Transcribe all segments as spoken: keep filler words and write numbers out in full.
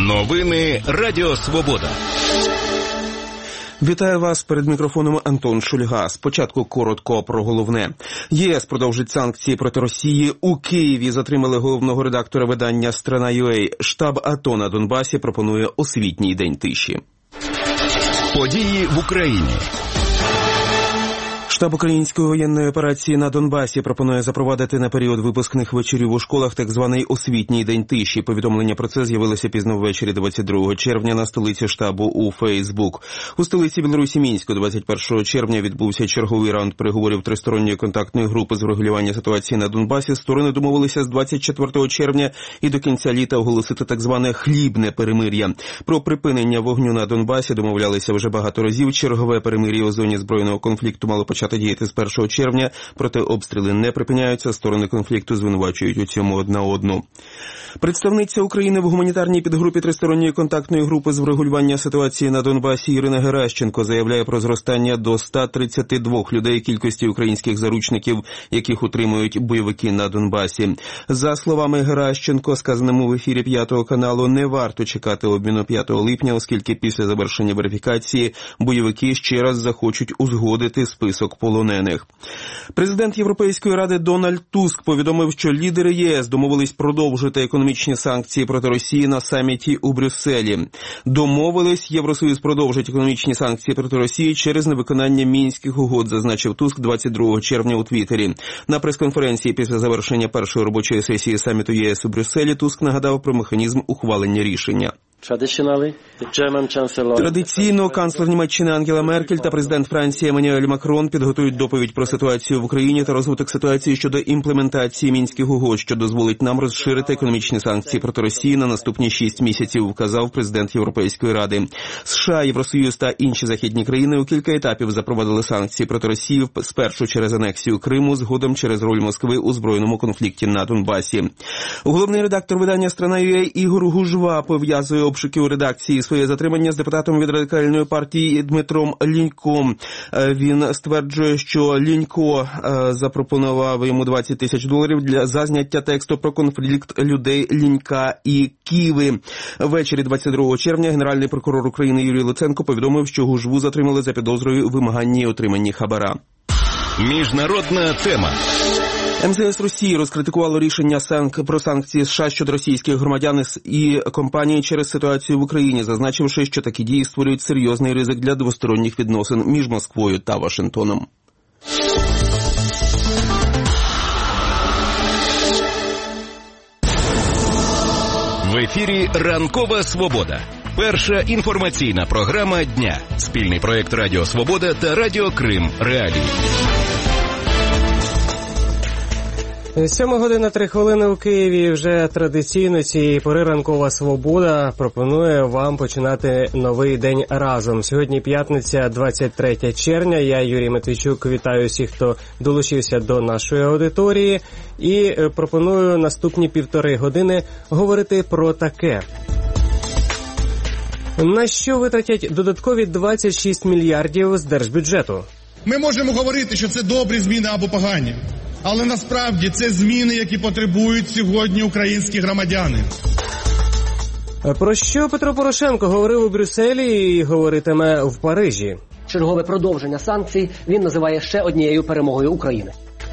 Новини Радіо Свобода. Вітаю вас, перед мікрофоном Антон Шульга. Спочатку коротко про головне. ЄС продовжить санкції проти Росії. У Києві затримали головного редактора видання «Страна.ua». Штаб АТО на Донбасі пропонує освітній день тиші. Події в Україні. Штаб української воєнної операції на Донбасі пропонує запровадити на період випускних вечорів у школах так званий освітній день тиші. Повідомлення про це з'явилося пізно ввечері двадцять другого червня на столиці штабу у Фейсбук. У столиці Білорусі Мінську двадцять першого червня відбувся черговий раунд переговорів тристоронньої контактної групи з врегулювання ситуації на Донбасі. Сторони домовилися з двадцять четвертого червня і до кінця літа оголосити так зване хлібне перемир'я. Про припинення вогню на Донбасі домовлялися вже багато разів. Чергове перемир'я у зоні збройного конфлікту мало почати діяти з першого червня, проте обстріли не припиняються, сторони конфлікту звинувачують у цьому одна одну. Представниця України в гуманітарній підгрупі тристоронньої контактної групи з врегулювання ситуації на Донбасі Ірина Геращенко заявляє про зростання до ста тридцяти двох людей кількості українських заручників, яких утримують бойовики на Донбасі. За словами Геращенко, сказаному в ефірі п'ятого каналу, не варто чекати обміну п'ятого липня, оскільки після завершення верифікації бойовики ще раз захочуть узгодити список полонених. Президент Європейської ради Дональд Туск повідомив, що лідери ЄС домовились продовжити економічні санкції проти Росії на саміті у Брюсселі. Домовились, Євросоюз продовжить економічні санкції проти Росії через невиконання Мінських угод, зазначив Туск двадцять другого червня у Твіттері. На прес-конференції після завершення першої робочої сесії саміту ЄС у Брюсселі Туск нагадав про механізм ухвалення рішення. Традиційно канцлер Німеччини Ангела Меркель та президент Франції Еммануель Макрон підготують доповідь про ситуацію в Україні та розвиток ситуації щодо імплементації Мінських угод, що дозволить нам розширити економічні санкції проти Росії на наступні шість місяців, вказав президент Європейської ради. США, Євросоюз та інші західні країни у кілька етапів запровадили санкції проти Росії, спершу через анексію Криму, згодом через роль Москви у збройному конфлікті на Донбасі. Головний редактор видання «Страна.ua» Ігор Гужва пов'язує обшуки у редакції своє затримання з депутатом від Радикальної партії Дмитром Ліньком. Він стверджує, що Лінько запропонував йому двадцять тисяч доларів для за зняття тексту про конфлікт людей Лінька і Киви. Ввечері двадцять другого червня генеральний прокурор України Юрій Луценко повідомив, що Гужву затримали за підозрою у вимаганні і отриманні хабара. Міжнародна тема. ем зе ес Росії розкритикувало рішення санк... про санкції США щодо російських громадян і компаній через ситуацію в Україні, зазначивши, що такі дії створюють серйозний ризик для двосторонніх відносин між Москвою та Вашингтоном. В ефірі «Ранкова Свобода». Перша інформаційна програма дня. Спільний проєкт Радіо Свобода та Радіо Крим Реалії. Сьома година три хвилини у Києві. Вже традиційно цієї пори «Ранкова Свобода» пропонує вам починати новий день разом. Сьогодні п'ятниця, двадцять третього червня. Я, Юрій Матвійчук, вітаю всіх, хто долучився до нашої аудиторії. І пропоную наступні півтори години говорити про таке. На що витратять додаткові двадцять шість мільярдів з держбюджету? Ми можемо говорити, що це добрі зміни або погані. Але насправді це зміни, які потребують сьогодні українські громадяни. Про що Петро Порошенко говорив у Брюсселі і говоритиме в Парижі? Чергове продовження санкцій він називає ще однією перемогою України.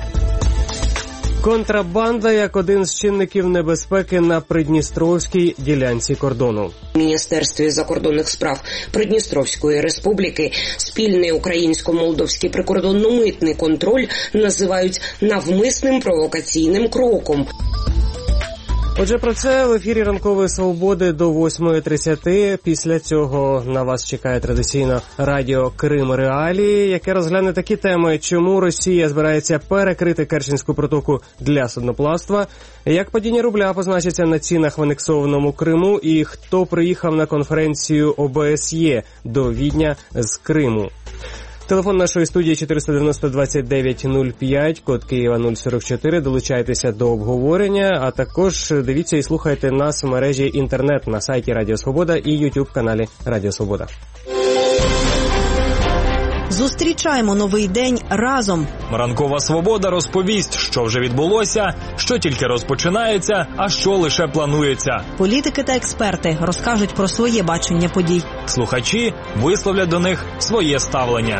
Контрабанда як один з чинників небезпеки на Придністровській ділянці кордону. В Міністерстві закордонних справ Придністровської республіки спільний українсько-молдовський прикордонно-митний контроль називають навмисним провокаційним кроком. Отже, про це в ефірі «Ранкової Свободи» до восьмої тридцяти. Після цього на вас чекає традиційно радіо Крим Реалії, яке розгляне такі теми: чому Росія збирається перекрити Керченську протоку для судноплавства, як падіння рубля позначиться на цінах в анексованому Криму і хто приїхав на конференцію о бе ес є до Відня з Криму. Телефон нашої студії чотириста дев'яносто двадцять дев'ять нуль п'ять, код Києва нуль сорок чотири. Долучайтеся до обговорення, а також дивіться і слухайте нас в мережі інтернет на сайті Радіо Свобода і ютуб каналі Радіо Свобода. Зустрічаємо новий день разом. Ранкова свобода розповість, що вже відбулося, що тільки розпочинається, а що лише планується. Політики та експерти розкажуть про своє бачення подій. Слухачі висловлять до них своє ставлення.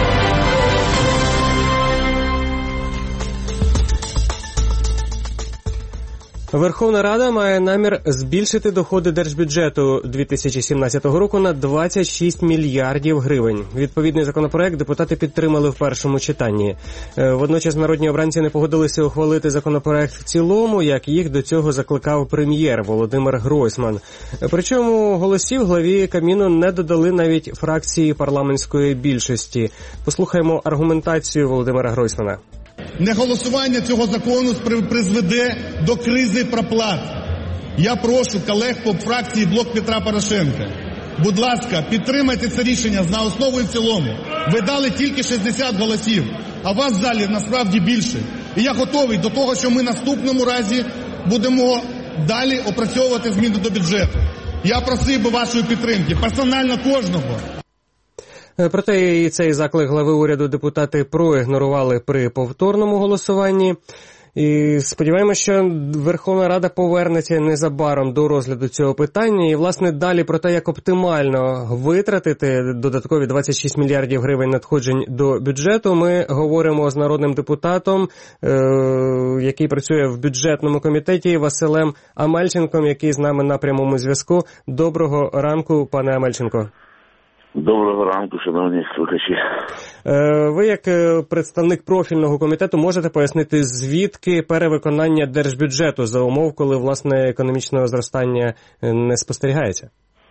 Верховна Рада має намір збільшити доходи держбюджету дві тисячі сімнадцятого року на двадцять шість мільярдів гривень. Відповідний законопроект депутати підтримали в першому читанні. Водночас народні обранці не погодилися ухвалити законопроект в цілому, як їх до цього закликав прем'єр Володимир Гройсман. Причому голосів главі Кабміну не додали навіть фракції парламентської більшості. Послухаємо аргументацію Володимира Гройсмана. Неголосування цього закону призведе до кризи проплат. Я прошу колег по фракції «Блок Петра Порошенка», будь ласка, підтримайте це рішення за основу і в цілому. Ви дали тільки шістдесят голосів, а вас в залі насправді більше. І я готовий до того, що ми наступному разі будемо далі опрацьовувати зміни до бюджету. Я просив би вашої підтримки, персонально кожного. Проте і цей заклик глави уряду депутати проігнорували при повторному голосуванні. І сподіваємося, що Верховна Рада повернеться незабаром до розгляду цього питання. І, власне, далі про те, як оптимально витратити додаткові двадцять шість мільярдів гривень надходжень до бюджету, ми говоримо з народним депутатом, е- який працює в бюджетному комітеті, Василем Амельченком, який з нами на прямому зв'язку. Доброго ранку, пане Амельченко. Доброго ранку, шановні слухачі. Ви, як представник профільного комітету, можете пояснити, звідки перевиконання держбюджету за умов, коли, власне, економічного зростання не спостерігається?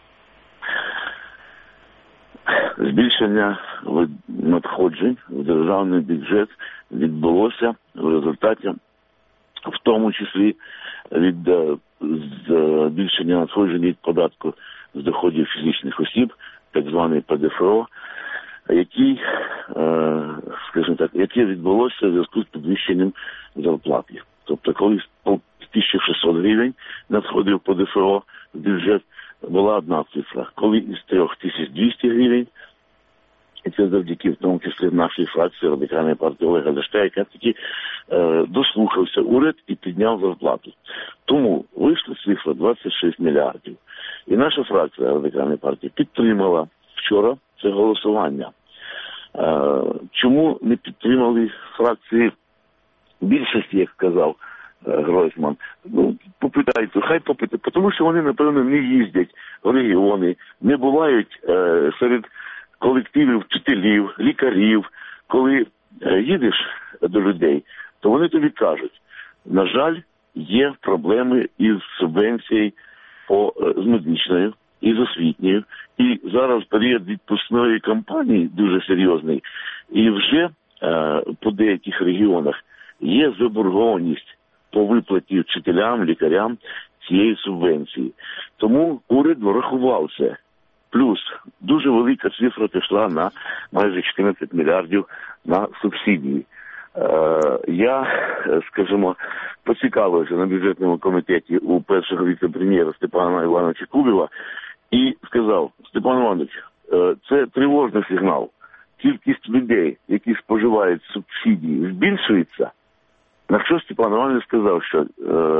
Збільшення надходжень в державний бюджет відбулося в результаті, в тому числі, від збільшення надходжень від податку з доходів фізичних осіб, так званий ПДФО, який, скажімо так, яке відбулося в зв'язку з підвищенням зарплати. Тобто, коли тисяча шістсот гривень надходив ПДФО в бюджет, була одна цифра. Коли із три тисячі двісті гривень, і це завдяки, в тому числі, нашій фракції Радикальної партії Олега Ляшка, яка таки е, дослухався уряд і підняв зарплату. Тому вийшла цифра двадцять шість мільярдів. І наша фракція Радикальної партії підтримала вчора це голосування. Е, чому не підтримали фракції більшості, як сказав е, Гройсман? Ну, попитайте, хай попитайте, тому що вони, напевно, не їздять в регіони, не бувають е, серед колективів вчителів, лікарів. Коли е, їдеш до людей, то вони тобі кажуть, на жаль, є проблеми із субвенцією по, е, з медичною і з освітньою. І зараз період відпускної кампанії дуже серйозний. І вже е, по деяких регіонах є заборгованість по виплаті вчителям, лікарям цієї субвенції. Тому уряд врахував це. Плюс дуже велика цифра пішла на майже чотирнадцять мільярдів на субсидії. Е, я, скажімо, поцікавився на бюджетному комітеті у першого віце-прем'єра Степана Івановича Кубіва і сказав: Степан Іванович, е, це тривожний сигнал. Кількість людей, які споживають субсидії, збільшується. На що Степан Іванович сказав, що е,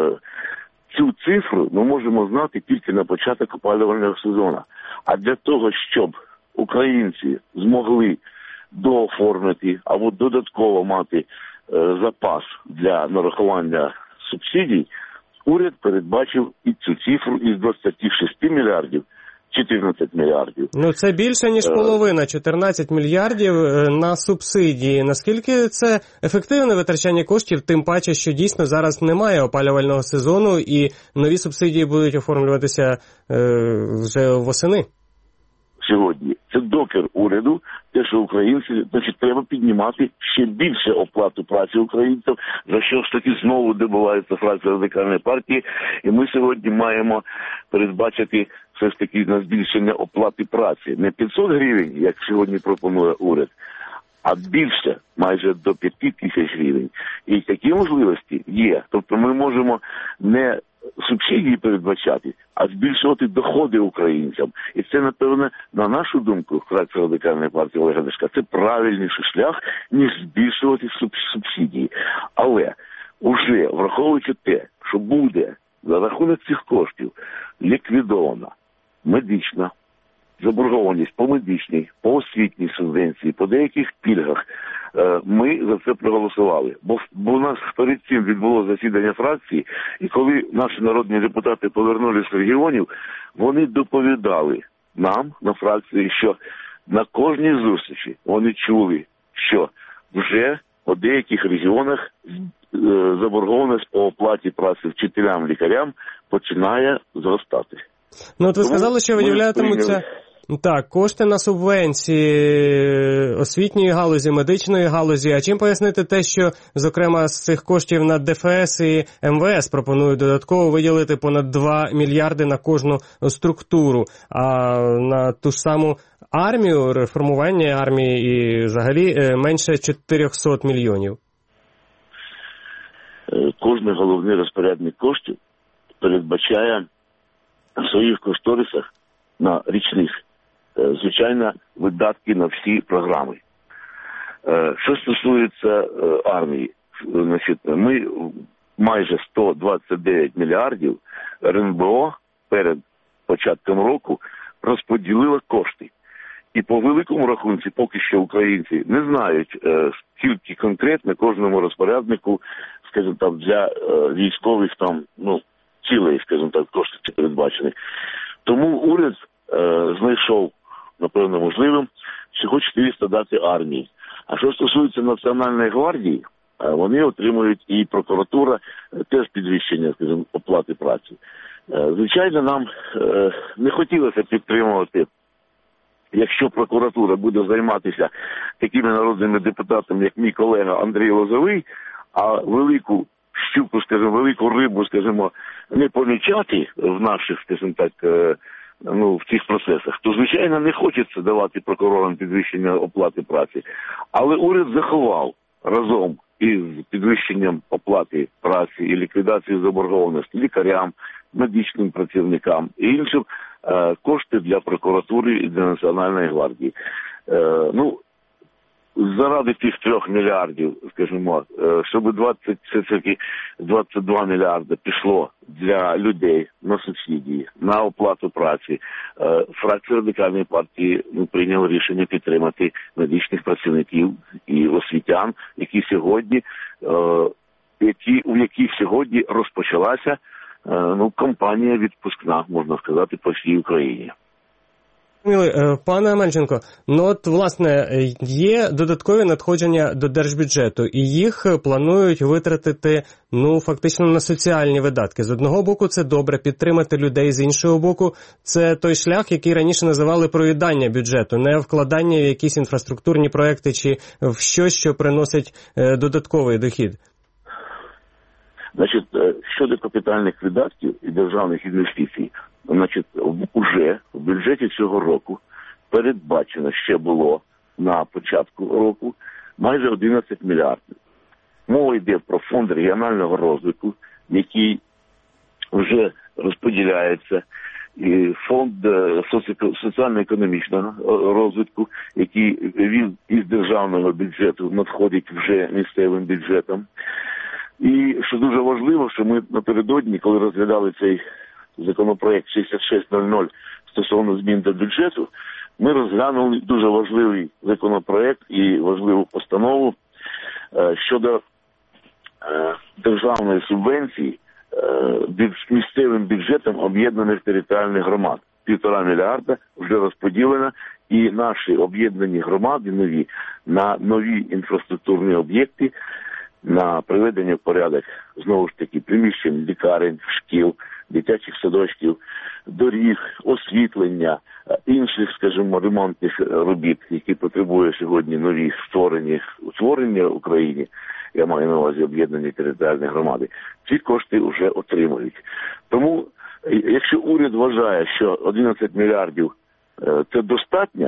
цю цифру ми можемо знати тільки на початок опалювального сезону. А для того, щоб українці змогли дооформити або додатково мати е, запас для нарахування субсидій, уряд передбачив і цю цифру із двадцяти шести мільярдів чотирнадцять мільярдів. Ну, це більше, ніж половина, чотирнадцять мільярдів на субсидії. Наскільки це ефективне витрачання коштів, тим паче, що дійсно зараз немає опалювального сезону і нові субсидії будуть оформлюватися е, вже восени? Сьогодні. Це докір уряду, те, що українці, значить, треба піднімати ще більше оплату праці українців, за що ж таки знову добивається фракція Радикальної партії. І ми сьогодні маємо передбачити все ж таки на збільшення оплати праці. Не п'ятсот гривень, як сьогодні пропонує уряд, а більше, майже до п'яти тисяч гривень. І такі можливості є. Тобто ми можемо не субсидії передбачати, а збільшувати доходи українцям. І це, напевне, на нашу думку, фракція Радикальної партії Олега Ляшка, це правильніший шлях, ніж збільшувати субсидії. Але уже враховуючи те, що буде за рахунок цих коштів ліквідована медична заборгованість по медичній, по освітній субвенції, по деяких пільгах, ми за це проголосували. Бо, бо у нас перед цим відбулося засідання фракції, і коли наші народні депутати повернулися з регіонів, вони доповідали нам на фракції, що на кожній зустрічі вони чули, що вже у деяких регіонах заборгованість по оплаті праці вчителям, лікарям починає зростати. Ну, от ви сказали, що виділятимуться так, кошти на субвенції освітньої галузі, медичної галузі. А чим пояснити те, що, зокрема, з цих коштів на ДФС і МВС пропонують додатково виділити понад два мільярди на кожну структуру, а на ту ж саму армію, реформування армії і взагалі менше чотирьохсот мільйонів? Кожний головний розпорядник коштів передбачає в своїх кошторисах на річних, звичайно, видатки на всі програми. Що стосується армії, значить, ми майже сто двадцять дев'ять мільярдів РНБО перед початком року розподілило кошти. І по великому рахунку поки що українці не знають, скільки конкретно кожному розпоряднику, скажімо так, для військових там, ну, цілей, скажімо так, кошти передбачені. Тому уряд е, знайшов, напевно, можливим всього чотириста дати армії. А що стосується Національної гвардії, е, вони отримують і прокуратура е, теж підвищення, скажімо, оплати праці. Е, звичайно, нам е, не хотілося підтримувати, якщо прокуратура буде займатися такими народними депутатами, як мій колега Андрій Лозовий, а велику щуку, скажімо, велику рибу, скажімо, не помічати в наших, скажімо так, ну, в цих процесах, то, звичайно, не хочеться давати прокурорам підвищення оплати праці. Але уряд заховав разом із підвищенням оплати праці і ліквідацією заборгованості лікарям, медичним працівникам і іншим кошти для прокуратури і для Національної гвардії. Ну, заради тих трьох мільярдів, скажімо, щоб двадцять, все-таки двадцять два мільярди пішло для людей на субсидії, на оплату праці, фракція Радикальної партії ну, прийняла рішення підтримати медичних працівників і освітян, які сьогодні, які, у яких сьогодні розпочалася ну, кампанія відпускна, можна сказати, по всій Україні. Пане Амельченко, ну от, власне, є додаткові надходження до держбюджету, і їх планують витратити, ну, фактично на соціальні видатки. З одного боку, це добре підтримати людей, з іншого боку, це той шлях, який раніше називали проїдання бюджету, не вкладання в якісь інфраструктурні проекти чи в щось, що приносить додатковий дохід. Значить, щодо капітальних видатків і державних інвестицій, значить, уже в бюджеті цього року передбачено, ще було на початку року, майже одинадцять мільярдів. Мова йде про фонд регіонального розвитку, який вже розподіляється, і фонд соціально-економічного розвитку, який він із державного бюджету надходить вже місцевим бюджетом. І, що дуже важливо, що ми напередодні, коли розглядали цей законопроект шістдесят шість нуль нуль стосовно змін до бюджету, ми розглянули дуже важливий законопроект і важливу постанову е, щодо е, державної субвенції е, місцевим бюджетом об'єднаних територіальних громад. Півтора мільярда вже розподілено, і наші об'єднані громади нові на нові інфраструктурні об'єкти, на приведення в порядок, знову ж таки, приміщень, лікарень, шкіл, дитячих садочків, доріг, освітлення, інших, скажімо, ремонтних робіт, які потребує сьогодні нові створені, утворення в Україні, я маю на увазі об'єднані територіальні громади, ці кошти вже отримують. Тому, якщо уряд вважає, що одинадцять мільярдів – це достатньо,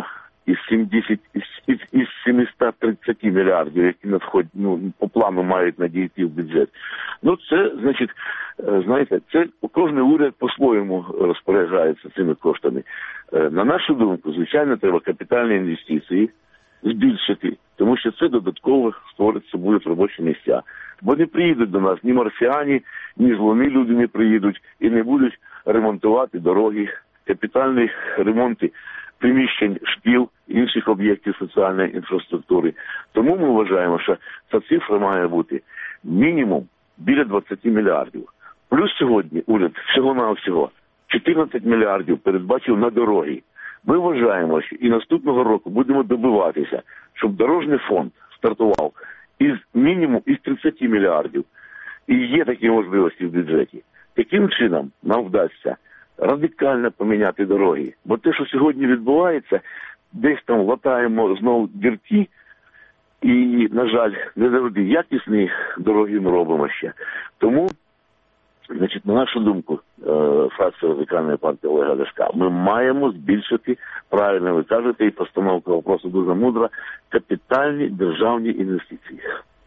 із сімдесят, із, із сімсот тридцять мільярдів, які надходять, ну, по плану мають надійти в бюджет. Ну, це, значить, знаєте, це кожен уряд по-своєму розпоряджається цими коштами. На нашу думку, звичайно, треба капітальні інвестиції збільшити, тому що це додатково створиться, будуть робочі місця. Бо не приїдуть до нас ні марсіані, ні злони люди не приїдуть і не будуть ремонтувати дороги, капітальні ремонти приміщень, шкіл, інших об'єктів соціальної інфраструктури. Тому ми вважаємо, що ця цифра має бути мінімум біля двадцять мільярдів. Плюс сьогодні уряд всього-навсього чотирнадцять мільярдів передбачив на дороги. Ми вважаємо, що і наступного року будемо добиватися, щоб дорожній фонд стартував із мінімум із тридцять мільярдів. І є такі можливості в бюджеті. Таким чином нам вдасться радикально поміняти дороги. Бо те, що сьогодні відбувається, десь там латаємо знову дірки, і, на жаль, не завжди якісні дороги ми робимо ще. Тому, значить, на нашу думку, фракція Радикальної партії Олега Ляшка, ми маємо збільшити, правильно ви кажете, і постановка вопросу дуже мудра, капітальні державні інвестиції.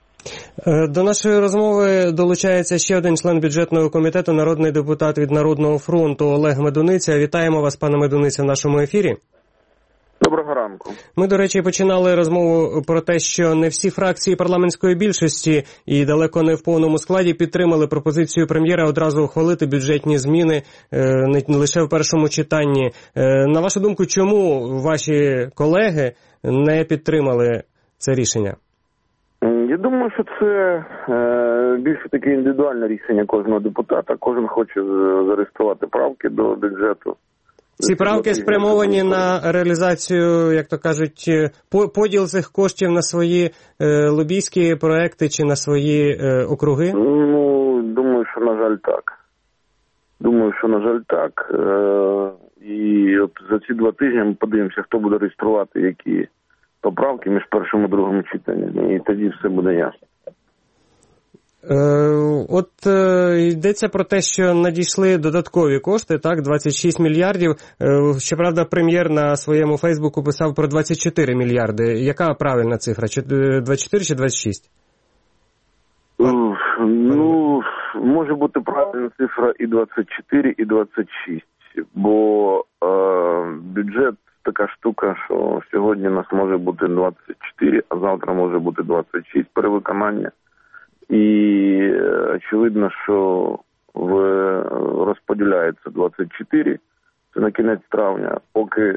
До нашої розмови долучається ще один член бюджетного комітету, народний депутат від Народного фронту Олег Медуниця. Вітаємо вас, пане Медуниця, в нашому ефірі. Доброго ранку. Ми, до речі, починали розмову про те, що не всі фракції парламентської більшості і далеко не в повному складі підтримали пропозицію прем'єра одразу ухвалити бюджетні зміни не лише в першому читанні. На вашу думку, чому ваші колеги не підтримали це рішення? Я думаю, що це е, більше таке індивідуальне рішення кожного депутата. Кожен хоче зареєструвати правки до бюджету. Ці правки спрямовані на реалізацію, як то кажуть, поділ цих коштів на свої е, лобійські проекти чи на свої е, округи? Ну, думаю, що, на жаль, так. Думаю, що, на жаль, так. Е, і от за ці два тижні ми подивимося, хто буде реєструвати які поправки між першим і другим читанням. І тоді все буде ясно. Е, от е, йдеться про те, що надійшли додаткові кошти, так, двадцять шість мільярдів. Е, щоправда, прем'єр на своєму Фейсбуку писав про двадцять чотири мільярди. Яка правильна цифра? двадцять чотири чи двадцять шість? Uh, ну, може бути правильна цифра і двадцять чотири, і двадцять шість. Бо е, бюджет така штука, що сьогодні у нас може бути двадцять чотири, а завтра може бути двадцять шість перевиконання. І очевидно, що в, розподіляється двадцять чотири, це на кінець травня, поки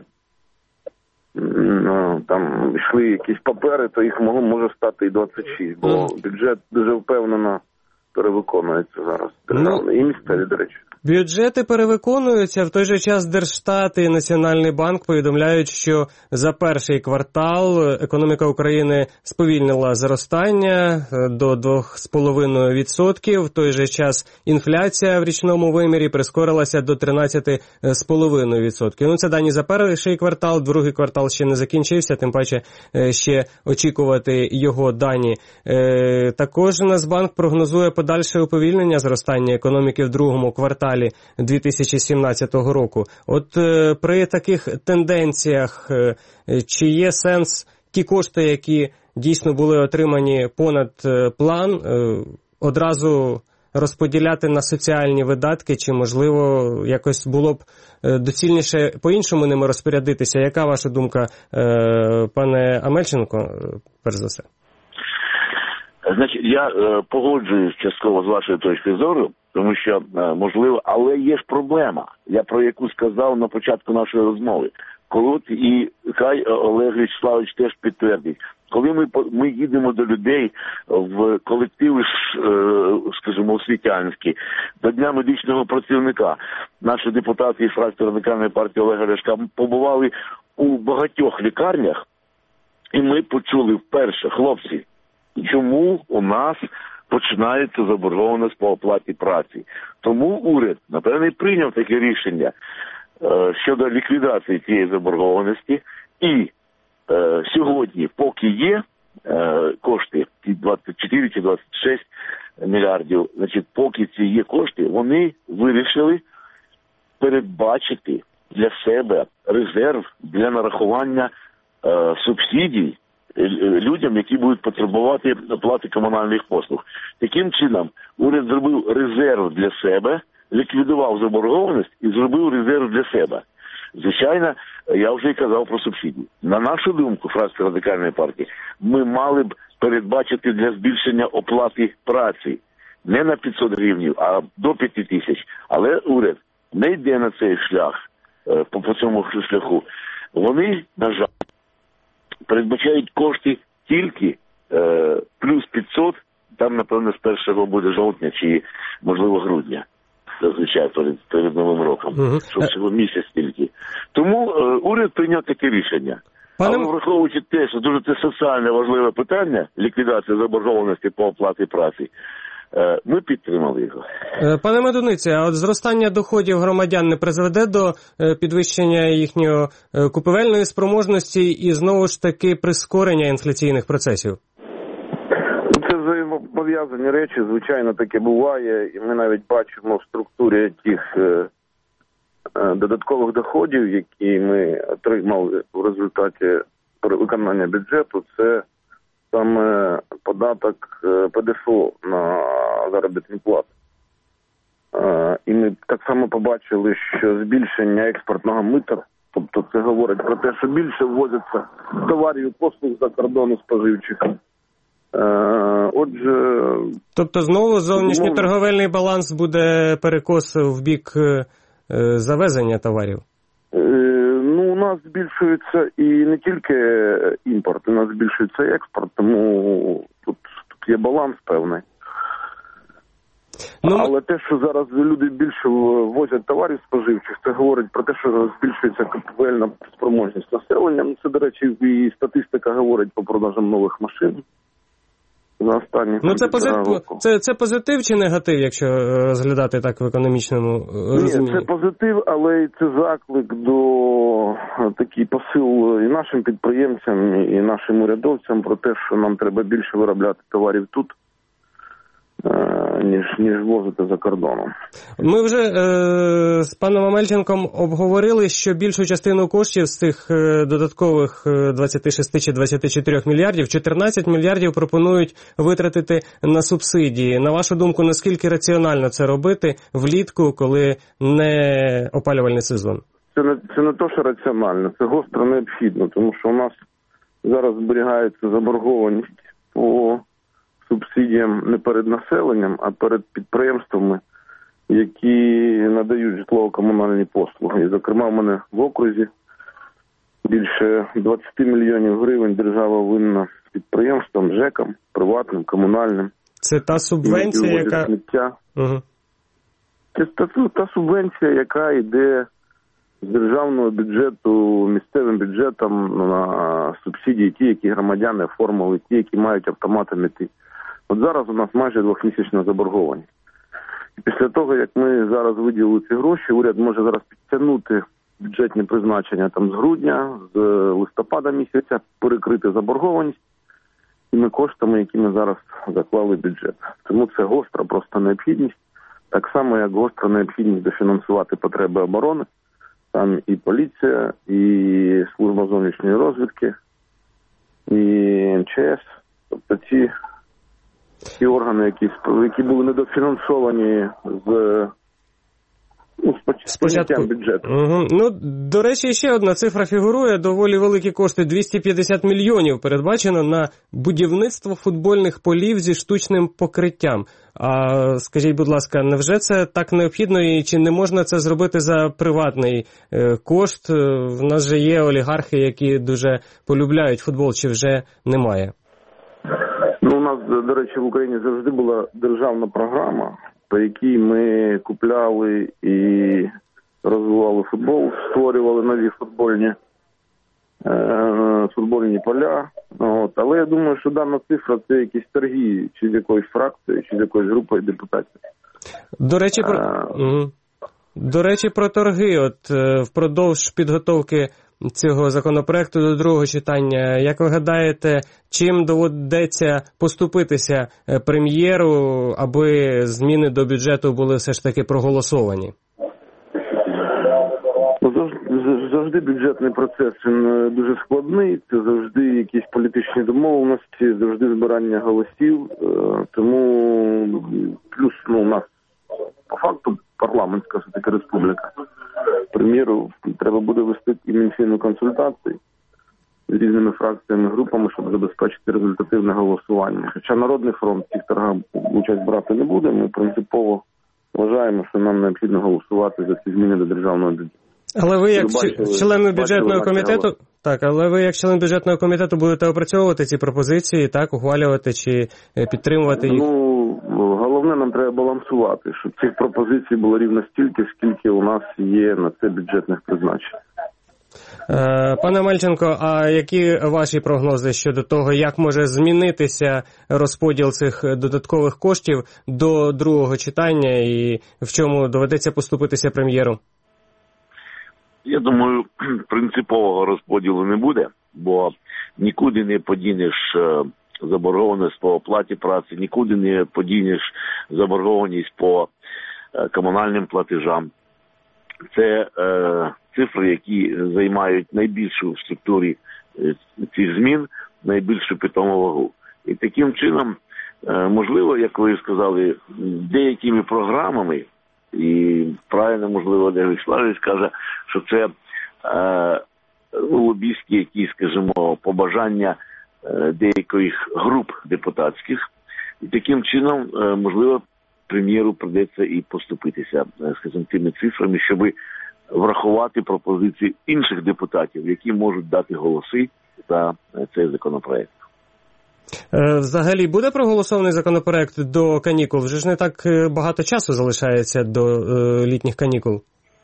ну, там йшли якісь папери, то їх могло, може стати і двадцять шість, бо бюджет дуже впевнено перевиконується зараз. Державний. І місцеві, до речі. Бюджети перевиконуються, в той же час Держстат і Національний банк повідомляють, що за перший квартал економіка України сповільнила зростання до двох з половиною відсотків, в той же час інфляція в річному вимірі прискорилася до тринадцять з половиною відсотків. Ну, це дані за перший квартал, другий квартал ще не закінчився, тим паче ще очікувати його дані. Також Нацбанк прогнозує подальше уповільнення зростання економіки в другому кварталі дві тисячі сімнадцятого року. От е, при таких тенденціях, е, чи є сенс ті кошти, які дійсно були отримані понад е, план, е, одразу розподіляти на соціальні видатки, чи, можливо, якось було б е, доцільніше по-іншому ними розпорядитися? Яка ваша думка, е, пане Амельченко, перш за все? Значить, я е, погоджуюсь частково з вашої точки зору, тому що, е, можливо, але є ж проблема, я про яку сказав на початку нашої розмови. Коли і хай Олег Вячеславович теж підтвердить, коли ми, ми їдемо до людей в колективи, е, скажімо, освітянські, до Дня медичного працівника, наші депутати із фракції Радикальної партії Олега Ляшка побували у багатьох лікарнях, і ми почули вперше, хлопці, чому у нас починається заборгованість по оплаті праці. Тому уряд, напевно, і прийняв таке рішення е, щодо ліквідації цієї заборгованості. І е, сьогодні, поки є е, кошти, ті двадцять чотири чи двадцять шість мільярдів, значить, поки ці є кошти, вони вирішили передбачити для себе резерв для нарахування е, субсидій людям, які будуть потребувати оплати комунальних послуг. Таким чином, уряд зробив резерв для себе, ліквідував заборгованість і зробив резерв для себе. Звичайно, я вже і казав про субсидії. На нашу думку, фракція Радикальної партії, ми мали б передбачити для збільшення оплати праці не на п'ятсот гривень, а до п'яти тисяч. Але уряд не йде на цей шлях, по, по цьому шляху. Вони, на жаль, передбачають кошти тільки е, плюс п'ятсот, там, напевно, з першого буде жовтня чи, можливо, грудня. Зазвичай перед, перед Новим роком, угу. Що всього місяць тільки. Тому е, уряд прийняв таке рішення. Пане... Але враховуючи те, що дуже це соціально важливе питання, ліквідація заборгованості по оплаті праці, е, ми підтримали його. Пане Медуниці, а от зростання доходів громадян не призведе до е, підвищення їхньої е, купівельної спроможності і, знову ж таки, прискорення інфляційних процесів? Це взаємопов'язані речі, звичайно, таке буває, і ми навіть бачимо в структурі тих е, е, додаткових доходів, які ми отримали в результаті виконання бюджету, це саме податок е, ПДФО на заробітні плати. Е, і ми так само побачили, що збільшення експортного мита, тобто це говорить про те, що більше ввозиться товарів і послуг за кордону споживчих. Отже, тобто знову зовнішньоторговельний баланс буде перекос в бік е, завезення товарів? Е, ну, у нас збільшується і не тільки імпорт, у нас збільшується експорт, тому тут, тут є баланс певний. Ну, але те, що зараз люди більше возять товарів споживчих, це говорить про те, що збільшується купівельна спроможність населення. Це, до речі, і статистика говорить по продажам нових машин. Ну, це, позит... це, це позитив чи негатив, якщо розглядати так в економічному розумінні? Ні, це позитив, але і це заклик до такий посил і нашим підприємцям, і нашим урядовцям про те, що нам треба більше виробляти товарів тут, ніж, ніж возити за кордоном. Ми вже е, з паном Омельченком обговорили, що більшу частину коштів з цих е, додаткових двадцять шість чи двадцять чотири мільярдів, чотирнадцять мільярдів пропонують витратити на субсидії. На вашу думку, наскільки раціонально це робити влітку, коли не опалювальний сезон? Це не, це не то, що раціонально, це гостро необхідно, тому що у нас зараз зберігається заборгованість по субсидіям не перед населенням, а перед підприємствами, які надають житлово-комунальні послуги. І, зокрема, в мене в окрузі більше двадцять мільйонів гривень держава винна підприємствам, ЖЕКам, приватним, комунальним. Це та субвенція, яка... Угу. Це та, та субвенція, яка йде з державного бюджету, місцевим бюджетом на субсидії, ті, які громадяни оформили, ті, які мають автомати ті. От зараз у нас майже двохмісячна заборгованість. І після того, як ми зараз виділили ці гроші, уряд може зараз підтягнути бюджетні призначення там з грудня, з листопада місяця, перекрити заборгованість тими коштами, які ми зараз заклали в бюджет. Тому це гостра просто необхідність. Так само, як гостра необхідність дофінансувати потреби оборони. Там і поліція, і служба зовнішньої розвідки, і ем че ес. Тобто ці, ці органи, які, які були недофінансовані з, ну, з поняттям бюджету. Угу. Ну, до речі, ще одна цифра фігурує. Доволі великі кошти. двісті п'ятдесят мільйонів передбачено на будівництво футбольних полів зі штучним покриттям. А скажіть, будь ласка, невже це так необхідно і чи не можна це зробити за приватний е, кошт? В нас же є олігархи, які дуже полюбляють футбол, чи вже немає? Ну, у нас, до речі, в Україні завжди була державна програма, по якій ми купляли і розвивали футбол, створювали нові футбольні, е, футбольні поля. От. Але я думаю, що дана цифра – це якісь торги чи з якоїсь фракції, чи з якоїсь групою депутатів. До речі, про, а... угу. До речі, про торги. От впродовж підготовки цього законопроекту до другого читання, як ви гадаєте, чим доведеться поступитися прем'єру, аби зміни до бюджету були все ж таки проголосовані? завжди бюджетний процес, він дуже складний, це завжди якісь політичні домовленості, завжди збирання голосів, тому плюс, ну, у нас по факту парламентська все-таки республіка. Прем'єру треба буде вести і Мінфіну консультації з різними фракціями, групами, щоб забезпечити результативне голосування. Хоча Народний фронт в цих торгах участь брати не буде, ми принципово вважаємо, що нам необхідно голосувати за ці зміни до державного бюджету. Але ви як бачили, член бюджетного комітету, так, але ви як член бюджетного комітету будете опрацьовувати ці пропозиції, так, ухвалювати чи підтримувати їх? Ну, головне, нам треба балансувати, щоб цих пропозицій було рівно стільки, скільки у нас є на це бюджетних призначень. Пане Амельченко, а які ваші прогнози щодо того, як може змінитися розподіл цих додаткових коштів до другого читання і в чому доведеться поступитися прем'єру? Я думаю, принципового розподілу не буде, бо нікуди не подінеш заборгованість по оплаті праці, нікуди не подінеш заборгованість по комунальним платежам. Це е, цифри, які займають найбільшу в структурі е, цих змін, найбільшу питому вагу. І таким чином, е, можливо, як ви сказали, деякими програмами, і правильно, можливо, Олег Вячеславович каже, що це е, лобістські якісь, скажімо, побажання е, деяких груп депутатських. І таким чином, е, можливо, прем'єру прийдеться і поступитися, скажімо, тими цифрами, щоб врахувати пропозиції інших депутатів, які можуть дати голоси за цей законопроект. Взагалі буде проголосований законопроект до канікул? Вже ж не так багато часу залишається до е, літніх канікул.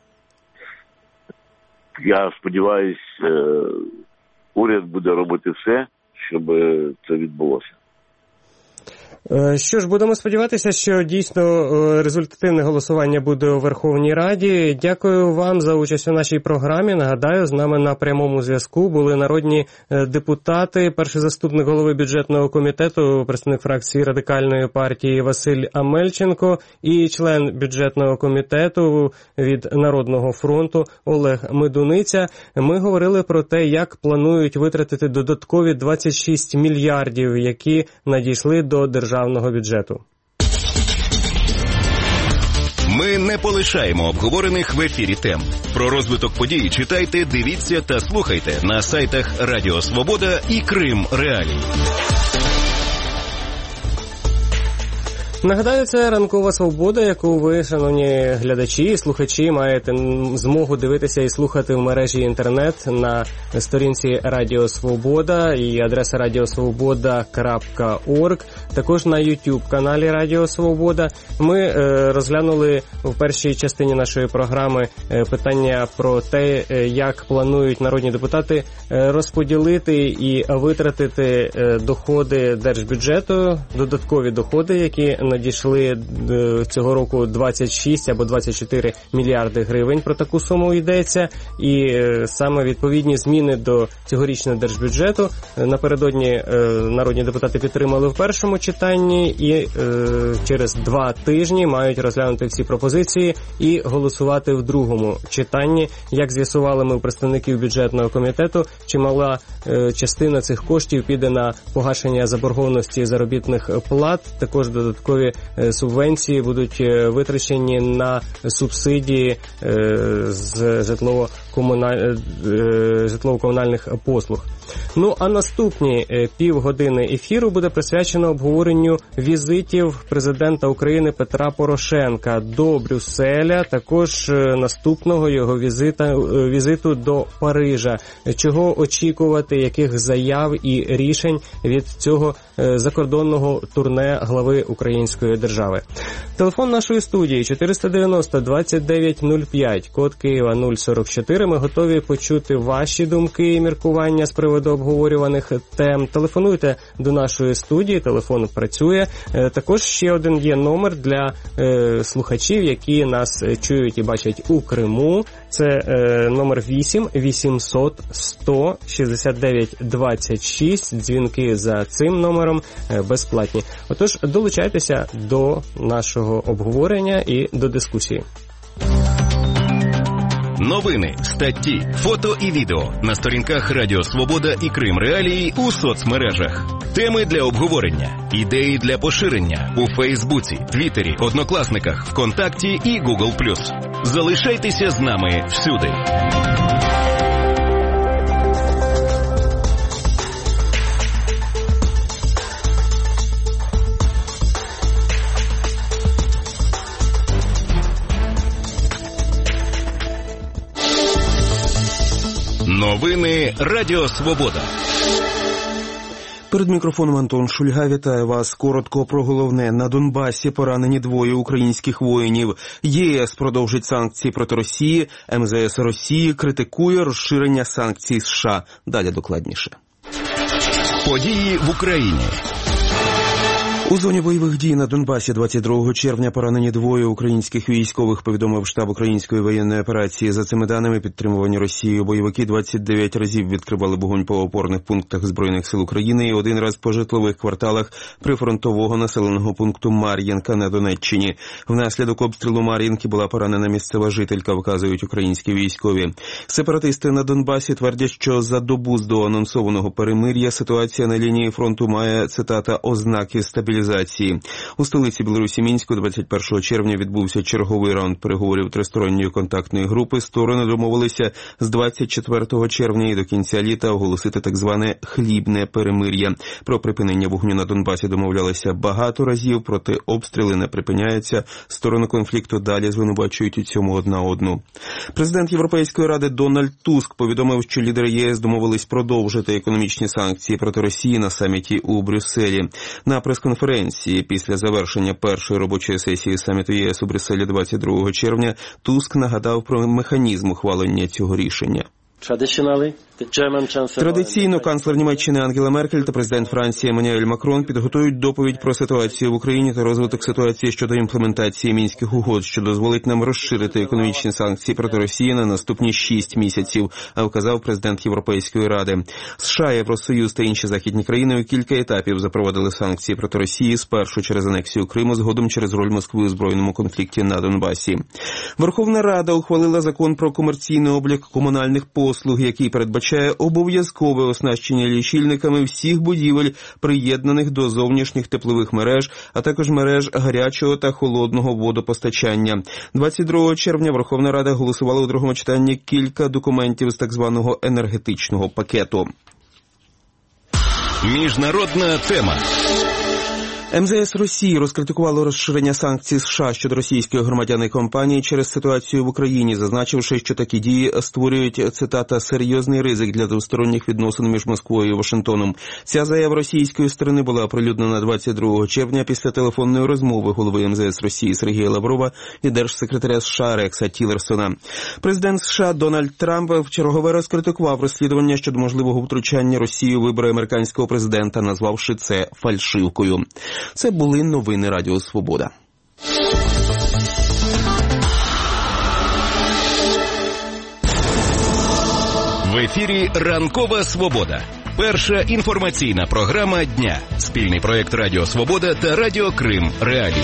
Я сподіваюся, уряд буде робити все, щоб це відбулося. Що ж, будемо сподіватися, що дійсно результативне голосування буде у Верховній Раді. Дякую вам за участь у нашій програмі. Нагадаю, з нами на прямому зв'язку були народні депутати, перший заступник голови бюджетного комітету, представник фракції Радикальної партії Василь Амельченко і член бюджетного комітету від Народного фронту Олег Медуниця. Ми говорили про те, як планують витратити додаткові двадцять шість мільярдів, які надійшли до державного державного бюджету. Ми не полишаємо обговорених в ефірі тем. Про розвиток подій читайте, дивіться та слухайте на сайтах Радіо Свобода і Крим Реалії. Нагадаю, це ранкова свобода, яку ви, шановні глядачі і слухачі, маєте змогу дивитися і слухати в мережі інтернет на сторінці Радіо Свобода і адреса радіосвобода крапка орг, також на YouTube-каналі Радіо Свобода. Ми е, розглянули в першій частині нашої програми е, питання про те, е, як планують народні депутати е, розподілити і витратити е, доходи держбюджету, додаткові доходи, які надійшли цього року двадцять шість або двадцять чотири мільярди гривень, про таку суму йдеться, і саме відповідні зміни до цьогорічного держбюджету напередодні народні депутати підтримали в першому читанні і через два тижні мають розглянути всі пропозиції і голосувати в другому читанні. Як з'ясували ми у представників бюджетного комітету, чимала частина цих коштів піде на погашення заборгованості заробітних плат, також додаткові субвенції будуть витрачені на субсидії з житлово-комунальних послуг. Ну, а наступні півгодини ефіру буде присвячено обговоренню візитів президента України Петра Порошенка до Брюсселя, також наступного його візита, візиту до Парижа. Чого очікувати, яких заяв і рішень від цього закордонного турне глави української держави. Телефон нашої студії чотириста дев'яносто двадцять дев'ять нуль п'ять, код Києва нуль сорок чотири. Ми готові почути ваші думки і міркування з приводу обговорюваних тем. Телефонуйте до нашої студії, телефон працює. Також ще один є номер для е, слухачів, які нас чують і бачать у Криму. Це е, номер вісім вісімсот сто шістдесят дев'ять двадцять шість. Дзвінки за цим номером е, безплатні. Отож, долучайтеся до нашого обговорення і до дискусії. Новини, статті, фото і відео на сторінках Радіо Свобода і Крим Реалії у соцмережах. Теми для обговорення, ідеї для поширення у Фейсбуці, Твіттері, Однокласниках, ВКонтакті і Гугл плюс. Залишайтеся з нами всюди. Новини Радіо Свобода. Перед мікрофоном Антон Шульга. Вітаю вас. Коротко про головне. На Донбасі поранені двоє українських воїнів. ЄС продовжить санкції проти Росії. ем зе ес Росії критикує розширення санкцій США. Далі докладніше. Події в Україні. У зоні бойових дій на Донбасі двадцять другого червня поранені двоє українських військових, повідомив штаб української воєнної операції. За цими даними, підтримувані Росією бойовики двадцять дев'ять разів відкривали вогонь по опорних пунктах Збройних сил України і один раз по житлових кварталах прифронтового населеного пункту Мар'їнка на Донеччині. Внаслідок обстрілу Мар'їнки була поранена місцева жителька, вказують українські військові. Сепаратисти на Донбасі твердять, що за добу з до анонсованого перемир'я ситуація на лінії фронту має, цитата, ознаки стабілізації. У столиці Білорусі Мінську двадцять першого червня відбувся черговий раунд переговорів тристоронньої контактної групи. Сторони домовилися з двадцять четвертого червня і до кінця літа оголосити так зване хлібне перемир'я. Про припинення вогню на Донбасі домовлялися багато разів, проте обстріли не припиняються. Сторони конфлікту далі звинувачують у цьому одна одну. Президент Європейської ради Дональд Туск повідомив, що лідери ЄС домовились продовжити економічні санкції проти Росії на саміті у Брюсселі. На прес-конференції після завершення першої робочої сесії саміту ЄС у Брюсселі двадцять другого червня Туск нагадав про механізм ухвалення цього рішення. Традиційно канцлер Німеччини Ангела Меркель та президент Франції Еммануель Макрон підготують доповідь про ситуацію в Україні та розвиток ситуації щодо імплементації Мінських угод, що дозволить нам розширити економічні санкції проти Росії на наступні шість місяців, а вказав президент Європейської ради. США, Євросоюз та інші західні країни у кілька етапів запровадили санкції проти Росії, спершу через анексію Криму, згодом через роль Москви у збройному конфлікті на Донбасі. Верховна Рада ухвалила закон про комерційний облік комунальних послуг, який передбачає обов'язкове оснащення лічильниками всіх будівель, приєднаних до зовнішніх теплових мереж, а також мереж гарячого та холодного водопостачання. двадцять другого червня Верховна Рада голосувала у другому читанні кілька документів з так званого енергетичного пакету. Міжнародна тема. ем зе ес Росії розкритикувало розширення санкцій США щодо російської громадяни компанії через ситуацію в Україні, зазначивши, що такі дії створюють, цитата, серйозний ризик для двосторонніх відносин між Москвою і Вашингтоном. Ця заява російської сторони була оприлюднена двадцять другого червня після телефонної розмови голови ем зе ес Росії Сергія Лаврова і держсекретаря США Рекса Тілерсона. Президент США Дональд Трамп вчергове розкритикував розслідування щодо можливого втручання Росії у вибори американського президента, назвавши це фальшивкою. Це були новини Радіо Свобода. В ефірі «Ранкова Свобода». Перша інформаційна програма дня. Спільний проєкт Радіо Свобода та Радіо Крим Реалії.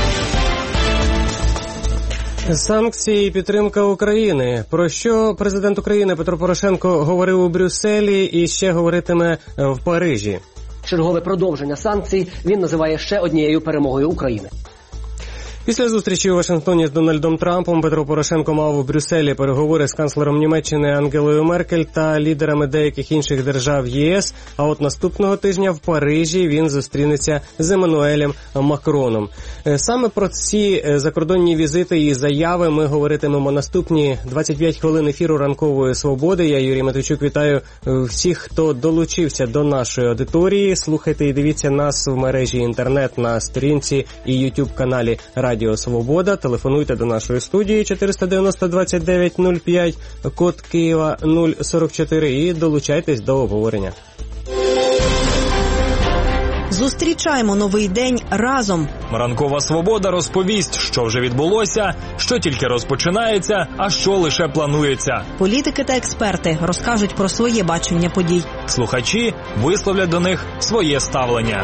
Санкції і підтримка України. Про що президент України Петро Порошенко говорив у Брюсселі і ще говоритиме в Парижі. Чергове продовження санкцій він називає ще однією перемогою України. Після зустрічі у Вашингтоні з Дональдом Трампом Петро Порошенко мав у Брюсселі переговори з канцлером Німеччини Ангелою Меркель та лідерами деяких інших держав ЄС, а от наступного тижня в Парижі він зустрінеться з Еммануелем Макроном. Саме про ці закордонні візити і заяви ми говоритимемо наступні двадцять п'ять хвилин ефіру «Ранкової свободи». Я, Юрій Матвійчук, вітаю всіх, хто долучився до нашої аудиторії. Слухайте і дивіться нас в мережі інтернет на сторінці і ютуб-каналі «Радіо Радіо Свобода». Телефонуйте до нашої студії чотириста дев'яносто двадцять дев'ять нуль п'ять, код Києва нуль сорок чотири, і долучайтесь до обговорення. Зустрічаємо новий день разом. Ранкова Свобода розповість, що вже відбулося, що тільки розпочинається, а що лише планується. Політики та експерти розкажуть про своє бачення подій. Слухачі висловлять до них своє ставлення.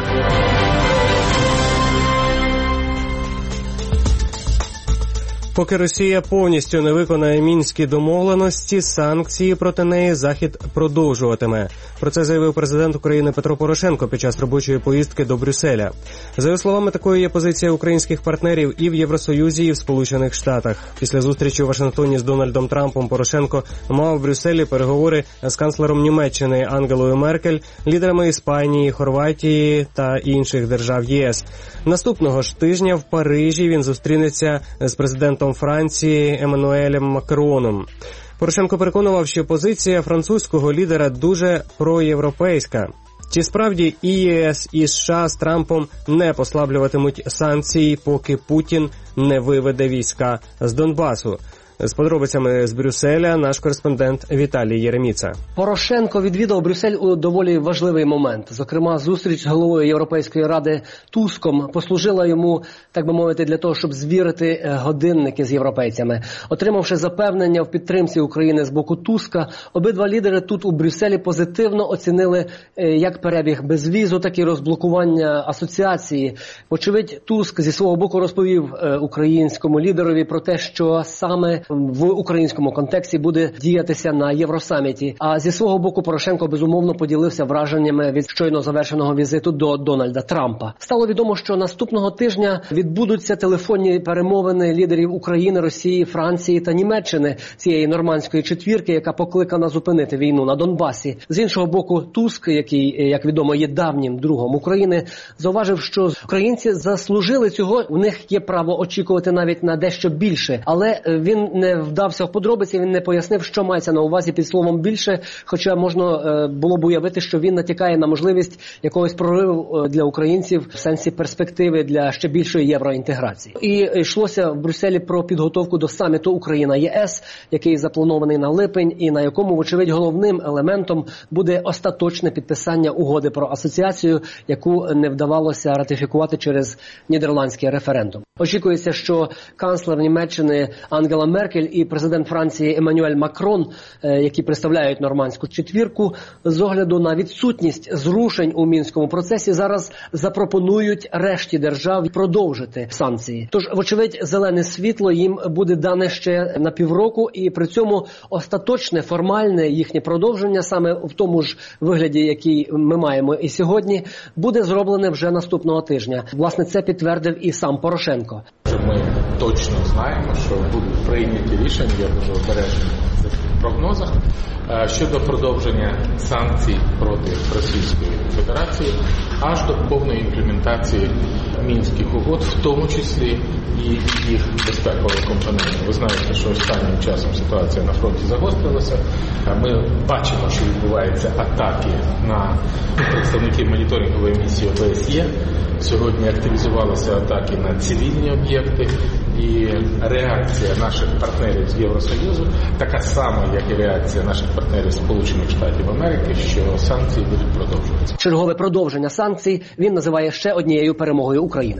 Поки Росія повністю не виконає мінські домовленості, санкції проти неї Захід продовжуватиме. Про це заявив президент України Петро Порошенко під час робочої поїздки до Брюсселя. За його словами, такою є позиція українських партнерів і в Євросоюзі, і в Сполучених Штатах. Після зустрічі у Вашингтоні з Дональдом Трампом Порошенко мав в Брюсселі переговори з канцлером Німеччини Ангелою Меркель, лідерами Іспанії, Хорватії та інших держав ЄС. Наступного ж тижня в Парижі він зустрінеться з президентом Франції Еммануелем Макроном. Порошенко переконував, що позиція французького лідера дуже проєвропейська. Чи справді і ЄС, і США з Трампом не послаблюватимуть санкції, поки Путін не виведе війська з Донбасу? З подробицями з Брюсселя наш кореспондент Віталій Єреміца. Порошенко відвідав Брюссель у доволі важливий момент. Зокрема, зустріч з головою Європейської ради Туском послужила йому, так би мовити, для того, щоб звірити годинники з європейцями. Отримавши запевнення в підтримці України з боку Туска, обидва лідери тут у Брюсселі позитивно оцінили як перебіг безвізу, так і розблокування асоціації. Очевидь, Туск зі свого боку розповів українському лідерові про те, що саме в українському контексті буде діятися на Євросаміті. А зі свого боку Порошенко безумовно поділився враженнями від щойно завершеного візиту до Дональда Трампа. Стало відомо, що наступного тижня відбудуться телефонні перемовини лідерів України, Росії, Франції та Німеччини, цієї нормандської четвірки, яка покликана зупинити війну на Донбасі. З іншого боку, Туск, який, як відомо, є давнім другом України, зауважив, що українці заслужили цього, у них є право очікувати навіть на дещо більше. Але він не вдався в подробиці, він не пояснив, що мається на увазі під словом «більше», хоча можна було б уявити, що він натякає на можливість якогось прориву для українців в сенсі перспективи для ще більшої євроінтеграції. І йшлося в Брюсселі про підготовку до саміту Україна-ЄС, який запланований на липень і на якому, вочевидь, головним елементом буде остаточне підписання угоди про асоціацію, яку не вдавалося ратифікувати через нідерландський референдум. Очікується, що канцлер Німеччини Ангела Меркель і президент Франції Еммануель Макрон, які представляють нормандську четвірку, з огляду на відсутність зрушень у мінському процесі, зараз запропонують решті держав продовжити санкції. Тож, вочевидь, зелене світло їм буде дане ще на півроку, і при цьому остаточне, формальне їхнє продовження, саме в тому ж вигляді, який ми маємо і сьогодні, буде зроблене вже наступного тижня. Власне, це підтвердив і сам Порошенко. Ми точно знаємо, що будуть прийняті рішення, я дуже обережний в цих прогнозах, щодо продовження санкцій проти Російської Федерації аж до повної імплементації мінських угод, в тому числі і їх безпекових компонентів. Ви знаєте, що останнім часом ситуація на фронті загострилася. Ми бачимо, що відбуваються атаки на представників моніторингової місії О Б С Є. Сьогодні активізувалися атаки на цивільні об'єкти, і реакція наших партнерів з Євросоюзу така сама, як і реакція наших партнерів з Сполучених Штатів Америки, що санкції будуть продовжуватися. Чергове продовження санкцій він називає ще однією перемогою України.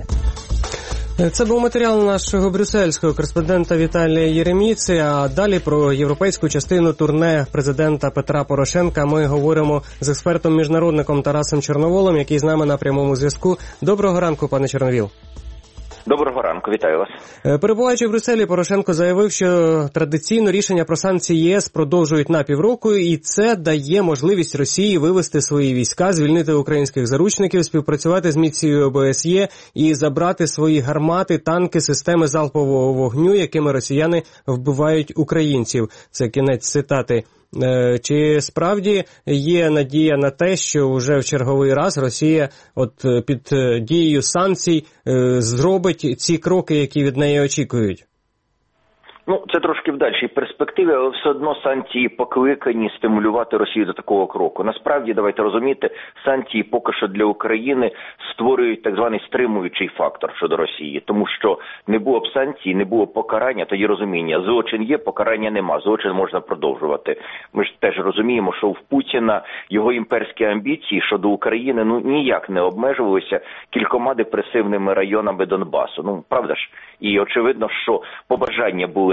Це був матеріал нашого брюссельського кореспондента Віталія Єреміці, а далі про європейську частину турне президента Петра Порошенка ми говоримо з експертом-міжнародником Тарасом Чорноволом, який з нами на прямому зв'язку. Доброго ранку, пане Чорновіл. Доброго ранку, вітаю вас. Перебуваючи в Брюсселі, Порошенко заявив, що традиційно рішення про санкції ЄС продовжують на півроку, і це дає можливість Росії вивести свої війська, звільнити українських заручників, співпрацювати з місією О Б С Є і забрати свої гармати, танки, системи залпового вогню, якими росіяни вбивають українців. Це кінець цитати. Чи справді є надія на те, що вже в черговий раз Росія от під дією санкцій зробить ці кроки, які від неї очікують? Ну, це трошки в дальшій перспективі, але все одно санкції покликані стимулювати Росію до такого кроку. Насправді, давайте розуміти, санкції поки що для України створюють так званий стримуючий фактор щодо Росії. Тому що не було б санкцій, не було б покарання, тоді розуміння. Злочин є, покарання нема, злочин можна продовжувати. Ми ж теж розуміємо, що в Путіна його імперські амбіції щодо України ну ніяк не обмежувалися кількома депресивними районами Донбасу. Ну, правда ж? І очевидно, що побажання були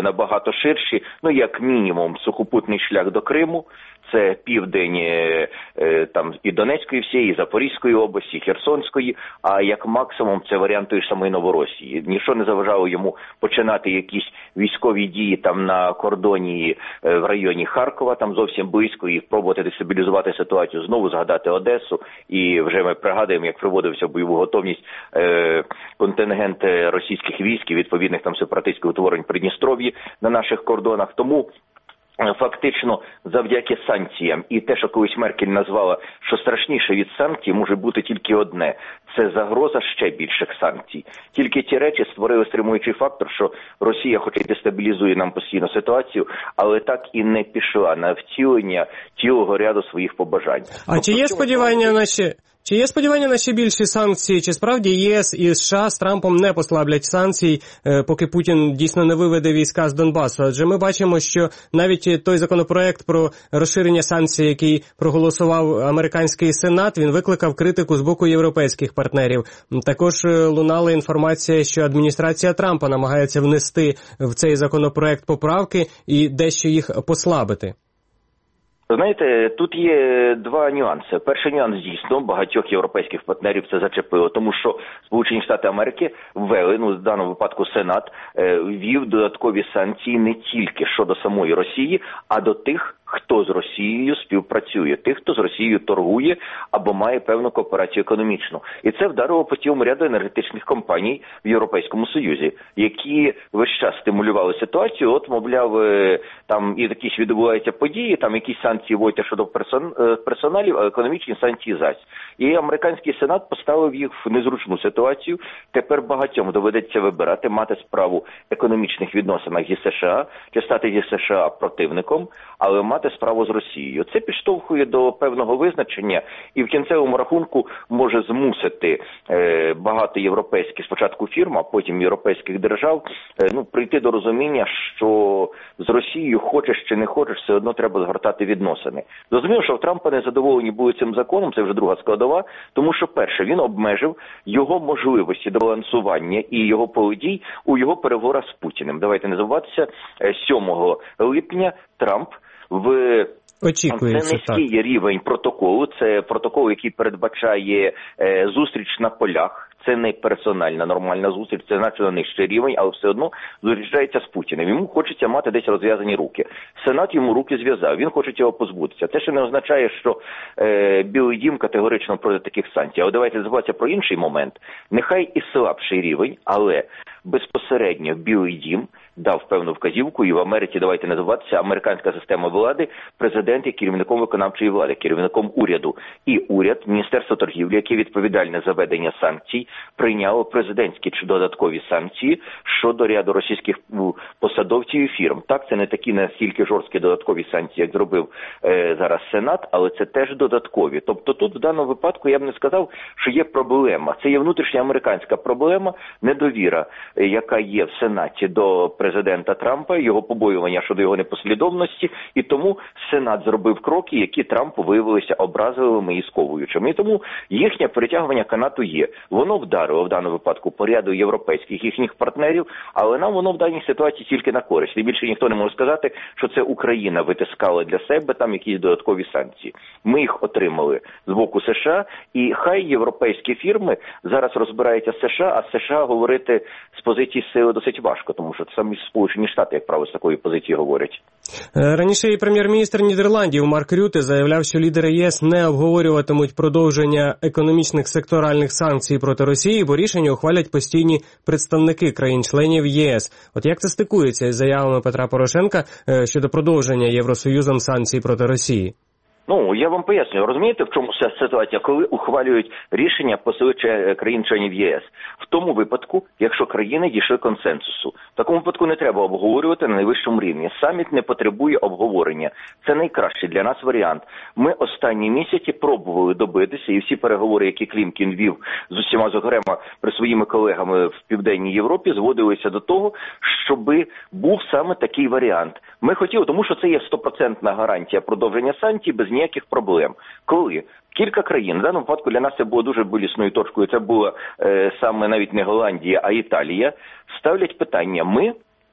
перспективи набагато ширші, ну як мінімум сухопутний шлях до Криму. Це південь е, е, там і Донецької всієї, і Запорізької області, і Херсонської, а як максимум це варіант тої ж самої Новоросії. Ніщо не заважало йому починати якісь військові дії там на кордоні е, в районі Харкова, там зовсім близько, і пробувати дестабілізувати ситуацію, знову згадати Одесу, і вже ми пригадуємо, як приводився в бойову готовність е, контингент російських військ і відповідних там сепаратистських утворень в Придністров'ї на наших кордонах. Тому фактично, завдяки санкціям і те, що колись Меркель назвала, що страшніше від санкцій може бути тільки одне – це загроза ще більших санкцій. Тільки ті речі створили стримуючий фактор, що Росія хоч і дестабілізує нам постійно ситуацію, але так і не пішла на втілення цілого ряду своїх побажань. А тобто, чи є сподівання на ще... Чи є сподівання на ще більші санкції? Чи справді ЄС і США з Трампом не послаблять санкцій, поки Путін дійсно не виведе війська з Донбасу? Адже ми бачимо, що навіть той законопроект про розширення санкцій, який проголосував американський Сенат, він викликав критику з боку європейських партнерів. Також лунала інформація, що адміністрація Трампа намагається внести в цей законопроект поправки і дещо їх послабити. Знаєте, тут є два нюанси. Перший нюанс, дійсно, багатьох європейських партнерів це зачепило, тому що Сполучені Штати Америки ввели, ну, в даному випадку Сенат, ввів додаткові санкції не тільки щодо самої Росії, а до тих, хто з Росією співпрацює, тих, хто з Росією торгує або має певну кооперацію економічну. І це вдарило по цілому ряду енергетичних компаній в Європейському Союзі, які весь час стимулювали ситуацію. От, мовляв, там і якісь відбуваються події, там якісь санкції вводяться щодо персон... персоналів, а економічні санкції зась. І американський Сенат поставив їх в незручну ситуацію. Тепер багатьом доведеться вибирати, мати справу в економічних відносинах зі США, чи стати зі США противником, але мати справу з Росією. Це підштовхує до певного визначення і в кінцевому рахунку може змусити е, багато європейських спочатку фірм, а потім європейських держав е, ну, прийти до розуміння, що з Росією хочеш чи не хочеш, все одно треба згортати відносини. Зрозуміло, що в Трампа не задоволені були цим законом, це вже друга складова, тому що, перше, він обмежив його можливості до балансування і його поведій у його переговорах з Путіним. Давайте не забуватися, сьомого липня Трамп в Очікується, це низький так. рівень протоколу, це протокол, який передбачає е, зустріч на полях. Це не персональна нормальна зустріч, це значно нижчий рівень, але все одно зустрічається з Путіним. Йому хочеться мати десь розв'язані руки. Сенат йому руки зв'язав, він хоче його позбутися. Це ще не означає, що е, Білий дім категорично проти таких санкцій. Але давайте забуватися про інший момент. Нехай і слабший рівень, але безпосередньо Білий дім дав певну вказівку, і в Америці, давайте не забуватися, американська система влади, президент є керівником виконавчої влади, керівником уряду. І уряд, Міністерство торгівлі, яке відповідальне за ведення санкцій, прийняло президентські чи додаткові санкції щодо ряду російських посадовців і фірм. Так, це не такі настільки жорсткі додаткові санкції, як зробив е, зараз Сенат, але це теж додаткові. Тобто тут в даному випадку я б не сказав, що є проблема. Це є внутрішня американська проблема, недовіра, е, яка є в Сенаті до президента Трампа, його побоювання щодо його непослідовності, і тому Сенат зробив кроки, які Трампу виявилися образливими і сковуючими. І тому їхнє перетягування канату є. Воно вдарило в даному випадку по ряду європейських їхніх партнерів, але нам воно в даній ситуації тільки на користь. І більше ніхто не може сказати, що це Україна витискала для себе там якісь додаткові санкції. Ми їх отримали з боку США, і хай європейські фірми зараз розбираються з США, а з США говорити з позиції сили досить важко, тому що самі Сполучені Штати, як правило, з такої позиції говорять. Раніше і прем'єр-міністр Нідерландів Марк Рюте заявляв, що лідери ЄС не обговорюватимуть продовження економічних секторальних санкцій проти Росії, бо рішення ухвалять постійні представники країн-членів ЄС. От як це стикується із заявами Петра Порошенка щодо продовження Євросоюзом санкцій проти Росії? Ну, я вам пояснюю. Розумієте, в чому ця ситуація, коли ухвалюють рішення посили країн-членів ЄС? В тому випадку, якщо країни дійшли консенсусу. В такому випадку не треба обговорювати на найвищому рівні. Саміт не потребує обговорення. Це найкращий для нас варіант. Ми останні місяці пробували добитися, і всі переговори, які Клімкін вів з усіма, зокрема, при своїми колегами в Південній Європі, зводилися до того, щоби був саме такий варіант. Ми хотіли, тому що це є стопроцентна гарантія продовження санкцій без ніяких проблем. Коли кілька країн, в даному випадку для нас це було дуже болісною точкою, це була е, саме навіть не Голландія, а Італія, ставлять питання: ми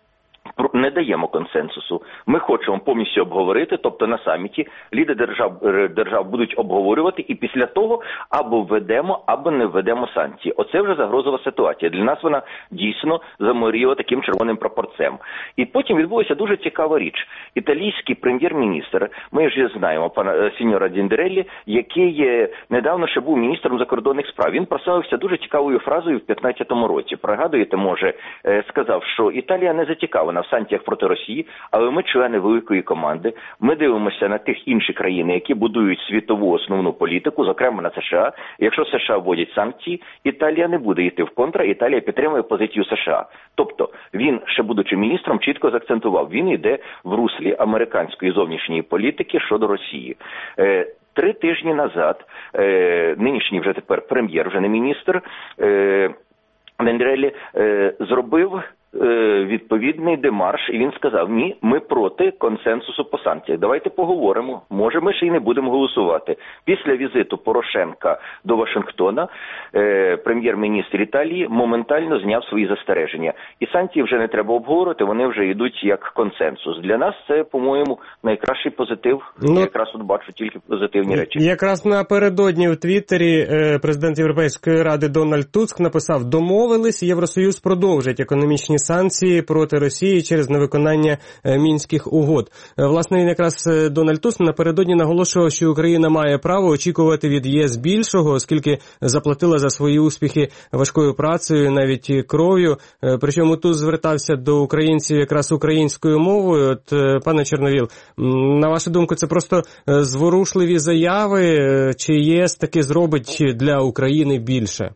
не даємо консенсусу. Ми хочемо повністю обговорити, тобто на саміті лідери держав, держав будуть обговорювати, і після того або введемо, або не введемо санкції. Оце вже загрозова ситуація. Для нас вона дійсно заморіла таким червоним прапорцем. І потім відбулася дуже цікава річ. Італійський прем'єр-міністр, ми ж знаємо, пана сіньора Дзіндереллі, який недавно ще був міністром закордонних справ. Він прославився дуже цікавою фразою в п'ятнадцятому році. Пригадуєте, може, сказав, що Італія не зацікавлена в санкціях проти Росії, але ми члени великої команди, ми дивимося на тих інші країни, які будують світову основну політику, зокрема на США. Якщо США вводять санкції, Італія не буде йти в контра, Італія підтримує позицію США. Тобто, він, ще будучи міністром, чітко заакцентував, він йде в руслі американської зовнішньої політики щодо Росії. Е, три тижні назад, е, нинішній вже тепер прем'єр, вже не міністр, е, Дзіндереллі е, зробив відповідний демарш, і він сказав, ні, ми проти консенсусу по санкціях. Давайте поговоримо. Може, ми ще й не будемо голосувати. Після візиту Порошенка до Вашингтона е, прем'єр-міністр Італії моментально зняв свої застереження. І санкції вже не треба обговорювати, вони вже йдуть як консенсус. Для нас це, по-моєму, найкращий позитив. Ну, я якраз тут бачу тільки позитивні речі. Якраз напередодні в Твіттері е, президент Європейської ради Дональд Туск написав, домовились, Євросоюз продовжить економічні санкції проти Росії через невиконання мінських угод. Власне, він якраз Дональд Туск напередодні наголошував, що Україна має право очікувати від ЄС більшого, оскільки заплатила за свої успіхи важкою працею, навіть кров'ю. Причому Туск звертався до українців якраз українською мовою. От, пане Чорновіл, на вашу думку, це просто зворушливі заяви, чи ЄС таки зробить для України більше?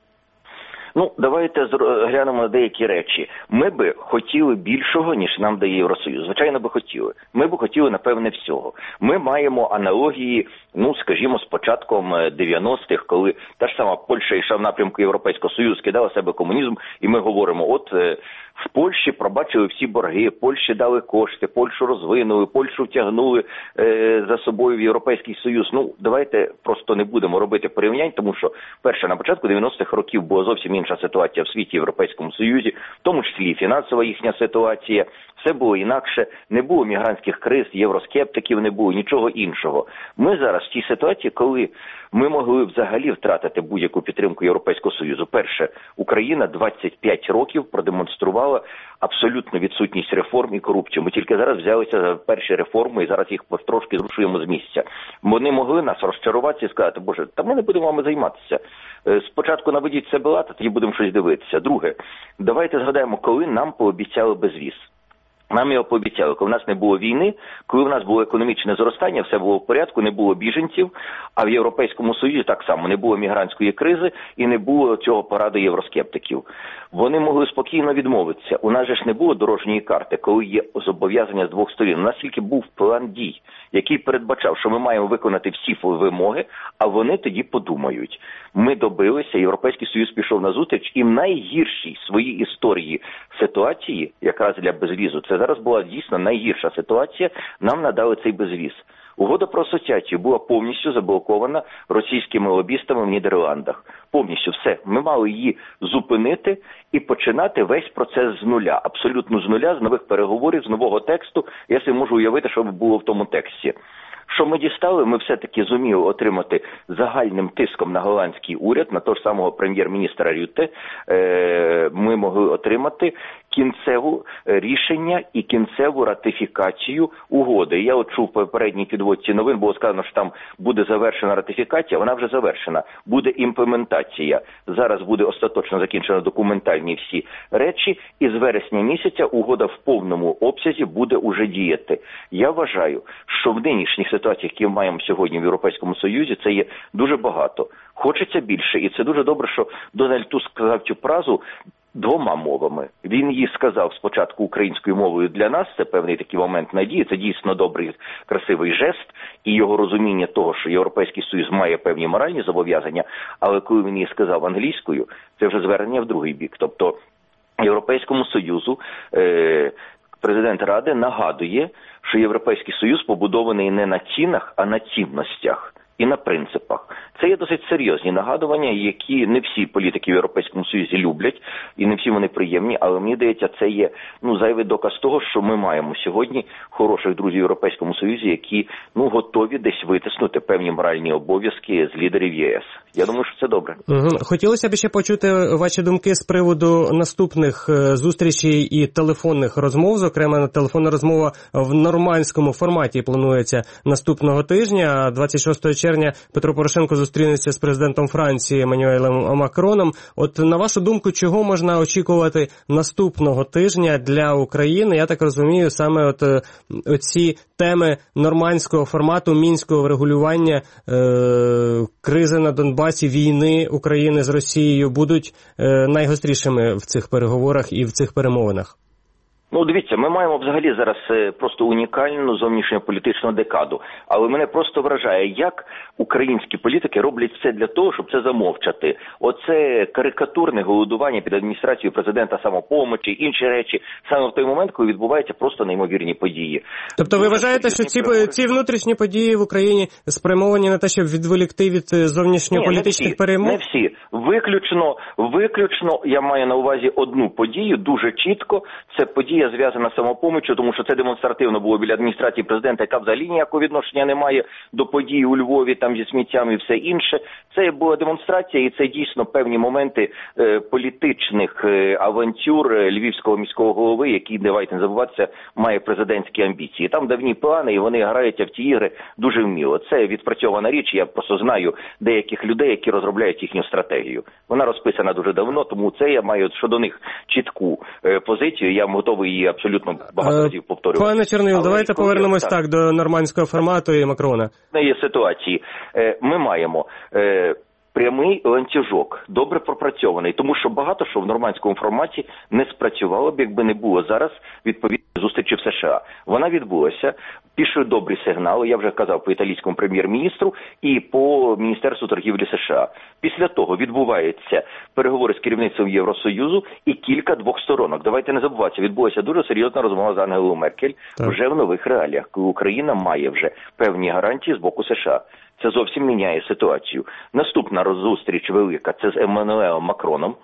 Ну, давайте глянемо на деякі речі. Ми би хотіли більшого, ніж нам дає Євросоюз. Звичайно, би хотіли. Ми би хотіли, напевне, всього. Ми маємо аналогії, ну, скажімо, з початком дев'яностих, коли та ж сама Польща йшла в напрямку Європейського Союзу, скидала себе комунізм, і ми говоримо, от в Польщі пробачили всі борги, Польщі дали кошти, Польщу розвинули, Польщу втягнули е, за собою в Європейський Союз. Ну, давайте просто не будемо робити порівнянь, тому що, перше, на початку дев'яностих років була зовсім інша ситуація в світі, Європейському Союзі, в тому числі і фінансова їхня ситуація. Все було інакше, не було мігрантських криз, євроскептиків не було, нічого іншого. Ми зараз в тій ситуації, коли ми могли взагалі втратити будь-яку підтримку Європейського Союзу. Перше, Україна двадцять п'ять років продемонструвала абсолютну відсутність реформ і корупцію. Ми тільки зараз взялися за перші реформи і зараз їх потрошки зрушуємо з місця. Вони могли нас розчарувати і сказати, боже, та ми не будемо вами займатися. Спочатку наведіть себе лад, а тоді будемо щось дивитися. Друге, давайте згадаємо, коли нам пообіцяли безвіз. Нам його пообіцяли, коли в нас не було війни, коли в нас було економічне зростання, все було в порядку, не було біженців, а в Європейському Союзі так само не було мігрантської кризи і не було цього параду євроскептиків. Вони могли спокійно відмовитися. У нас же ж не було дорожньої карти, коли є зобов'язання з двох сторін. У нас тільки був план дій, який передбачав, що ми маємо виконати всі вимоги, а вони тоді подумають. Ми добилися, Європейський Союз пішов на зустріч, і в найгіршій своїй історії ситуації, якраз для безвізу, це зараз була дійсно найгірша ситуація, нам надали цей безвіз. Угода про асоціацію була повністю заблокована російськими лобістами в Нідерландах. Повністю все. Ми мали її зупинити і починати весь процес з нуля. Абсолютно з нуля, з нових переговорів, з нового тексту. Я собі можу уявити, що було в тому тексті. Що ми дістали, ми все-таки зуміли отримати загальним тиском на голландський уряд, на того ж самого прем'єр-міністра Рютте, ми могли отримати кінцеве рішення і кінцеву ратифікацію угоди. Я от чув в попередній підводці новин, було сказано, що там буде завершена ратифікація, вона вже завершена. Буде імплементація. Зараз буде остаточно закінчено документальні всі речі, і з вересня місяця угода в повному обсязі буде уже діяти. Я вважаю, що в нинішніх ситуаціях, які ми маємо сьогодні в Європейському Союзі, це є дуже багато. Хочеться більше, і це дуже добре, що Дональд Туск сказав цю фразу двома мовами. Він її сказав спочатку українською мовою для нас, це певний такий момент надії, це дійсно добрий, красивий жест, і його розуміння того, що Європейський Союз має певні моральні зобов'язання, але коли він її сказав англійською, це вже звернення в другий бік. Тобто Європейському Союзу е- президент Ради нагадує, що Європейський Союз побудований не на цінах, а на цінностях. і на принципах. Це є досить серйозні нагадування, які не всі політики в Європейському Союзі люблять, і не всі вони приємні, але мені здається, це є ну, зайвий доказ того, що ми маємо сьогодні хороших друзів в Європейському Союзі, які ну, готові десь витиснути певні моральні обов'язки з лідерів ЄС. Я думаю, що це добре. Угу. Хотілося б ще почути ваші думки з приводу наступних зустрічей і телефонних розмов. Зокрема, телефонна розмова в нормандському форматі планується наступного тижня. двадцять шостого червня Петро Порошенко зустрінеться з президентом Франції Еммануелем Макроном. От на вашу думку, чого можна очікувати наступного тижня для України? Я так розумію, саме от оці теми нормандського формату, мінського врегулювання, е- кризи на Донбасі, війни України з Росією будуть е- найгострішими в цих переговорах і в цих перемовинах. Ну, дивіться, ми маємо взагалі зараз просто унікальну зовнішньополітичну декаду. Але мене просто вражає, як українські політики роблять все для того, щоб це замовчати. Оце карикатурне голодування під адміністрацією президента, самопомочі, інші речі, саме в той момент, коли відбуваються просто неймовірні події. Тобто ви вважаєте, що ці, ці внутрішні події в Україні спрямовані на те, щоб відволікти від зовнішньополітичних перемог? Не всі. Виключно, виключно, я маю на увазі одну подію, дуже чітко, це подія зв'язана з самопоміччю, тому що це демонстративно було біля адміністрації президента, яка взагалі ніякого відношення не має до подій у Львові, там зі сміттями і все інше. Це була демонстрація, і це дійсно певні моменти е, політичних е, авантюр е, львівського міського голови, який, давайте не забуватися, має президентські амбіції. Там давні плани, і вони граються в ті ігри дуже вміло. Це відпрацьована річ, я просто знаю деяких людей, які розробляють їхню стратегію. Вона розписана дуже давно, тому це я маю щодо них чітку е, позицію, я готовий її абсолютно багато разів повторювати. Пане Чернил, Але давайте повернемось так. так до нормандського формату і Макрона. Є ситуації. Ми маємо прямий ланцюжок, добре пропрацьований, тому що багато що в нормандському форматі не спрацювало б, якби не було зараз відповідної зустрічі в США. Вона відбулася, пішли добрі сигнали, я вже казав по італійському прем'єр-міністру і по Міністерству торгівлі США. Після того відбуваються переговори з керівництвом Євросоюзу і кілька двохсторонок. Давайте не забуватися, відбулася дуже серйозна розмова з Ангелою Меркель так. вже в нових реаліях, коли Україна має вже певні гарантії з боку США. Це зовсім міняє ситуацію. Наступна зустріч велика – це з Еммануелем Макроном,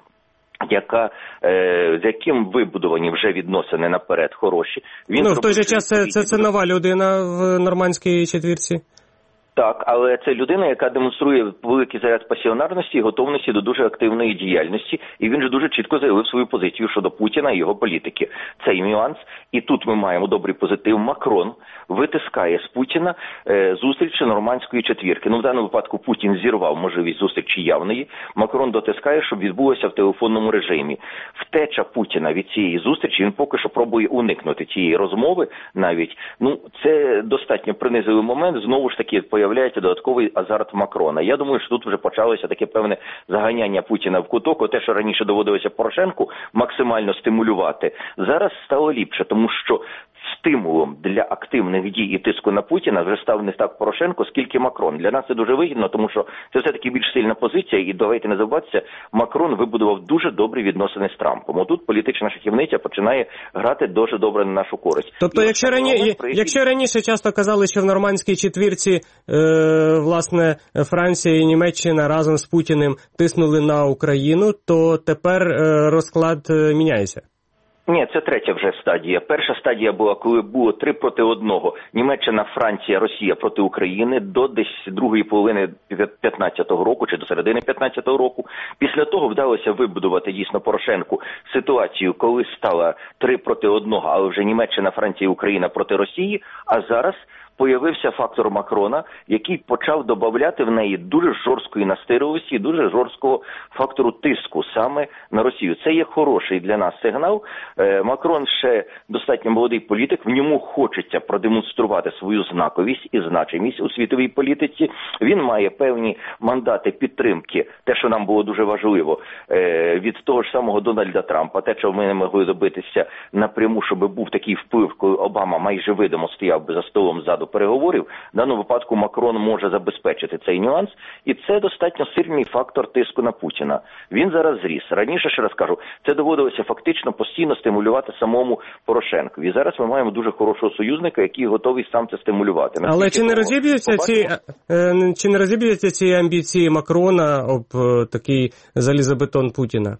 яка, е, з яким вибудовані вже відносини наперед хороші. Він ну, в той же час це, це, це нова людина в нормандській четвірці. Так, але це людина, яка демонструє великий заряд пасіонарності і готовності до дуже активної діяльності, і він же дуже чітко заявив свою позицію щодо Путіна і його політики. Цей нюанс, і тут ми маємо добрий позитив. Макрон витискає з Путіна е, зустрічі нормандської четвірки. Ну, в даному випадку Путін зірвав можливість зустрічі явної. Макрон дотискає, щоб відбулося в телефонному режимі. Втеча Путіна від цієї зустрічі, він поки що пробує уникнути цієї розмови навіть. Ну, це достатньо принизливий момент, знову ж таки, появляється додатковий азарт Макрона. Я думаю, що тут вже почалося таке певне заганяння Путіна в куток. Те, що раніше доводилося Порошенку максимально стимулювати, зараз стало ліпше, тому що стимулом для активних дій і тиску на Путіна вже став не так Порошенко, скільки Макрон. Для нас це дуже вигідно, тому що це все-таки більш сильна позиція, і давайте не забуватися, Макрон вибудував дуже добрі відносини з Трампом. Отут політична шахівниця починає грати дуже добре на нашу користь. Тобто, якщо, рані... приїхав... якщо раніше часто казали, що в нормандській четвірці, е, власне, Франція і Німеччина разом з Путіним тиснули на Україну, то тепер е, розклад е, міняється? Ні, це третя вже стадія. Перша стадія була, коли було три проти одного. Німеччина, Франція, Росія проти України до десь другої половини п'ятнадцятого року, чи до середини п'ятнадцятого року. Після того вдалося вибудувати дійсно Порошенку ситуацію, коли стало три проти одного, але вже Німеччина, Франція і Україна проти Росії, а зараз появився фактор Макрона, який почав додавати в неї дуже жорсткої настирливості, дуже жорсткого фактору тиску саме на Росію. Це є хороший для нас сигнал. Макрон ще достатньо молодий політик, в ньому хочеться продемонструвати свою знаковість і значимість у світовій політиці. Він має певні мандати підтримки, те, що нам було дуже важливо, від того ж самого Дональда Трампа, те, що ми не могли добитися напряму, щоб був такий вплив, коли Обама майже видимо стояв би за столом ззаду переговорів, в даному випадку Макрон може забезпечити цей нюанс, і це достатньо сильний фактор тиску на Путіна. Він зараз зріс. Раніше, ще раз кажу, це доводилося фактично постійно стимулювати стимулювати самому Порошенкові. І зараз ми маємо дуже хорошого союзника, який готовий сам це стимулювати. Але Наскільки чи не розіб'ються ці е, чи не розіб'ються ці амбіції Макрона об е, такий залізобетон Путіна?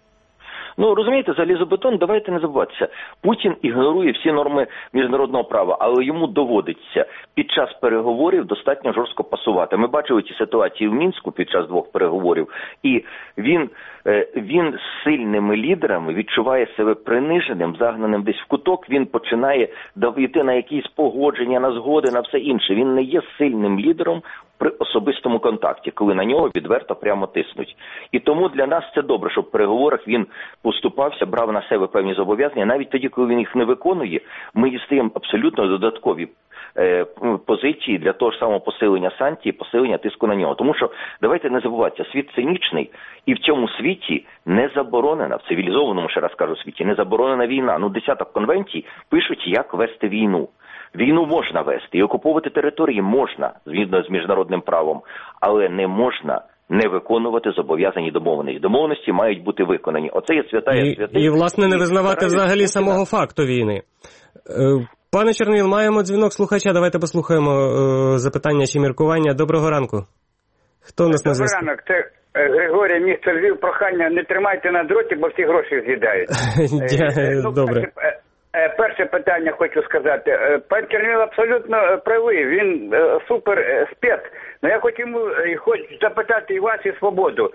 Ну, розумієте, залізобетон, давайте не забуватися. Путін ігнорує всі норми міжнародного права, але йому доводиться під час переговорів достатньо жорстко пасувати. Ми бачили ці ситуації в Мінську під час двох переговорів, і він, він з сильними лідерами відчуває себе приниженим, загнаним десь в куток, він починає йти на якісь погодження, на згоди, на все інше. Він не є сильним лідером при особистому контакті, коли на нього відверто прямо тиснуть. І тому для нас це добре, щоб в переговорах він поступався, брав на себе певні зобов'язання. Навіть тоді, коли він їх не виконує, ми дістаємо абсолютно додаткові е, позиції для того ж самого посилення санкцій, посилення тиску на нього. Тому що, давайте не забуватися, світ цинічний, і в цьому світі не заборонена, в цивілізованому, ще раз кажу, світі, не заборонена війна. Ну, десяток конвенцій пишуть, як вести війну. Війну можна вести, і окуповувати території можна, згідно з міжнародним правом, але не можна не виконувати зобов'язані домовленості. Домовленості мають бути виконані. Оце є свята і, святих. І, власне, не визнавати взагалі Путіна. Самого факту війни. Пане Чернил, маємо дзвінок слухача. Давайте послухаємо е, запитання чи міркування. Доброго ранку. Хто у нас на зв'язку? Доброго ранку. Це Григорій, місто Львів. Прохання, не тримайте на дроті, бо всі гроші з'їдають. ну, Добре. Перше питання хочу сказати. Пан Чернил абсолютно правий, він супер спец. Но я хочу йому хочу запитати і вас, і Свободу.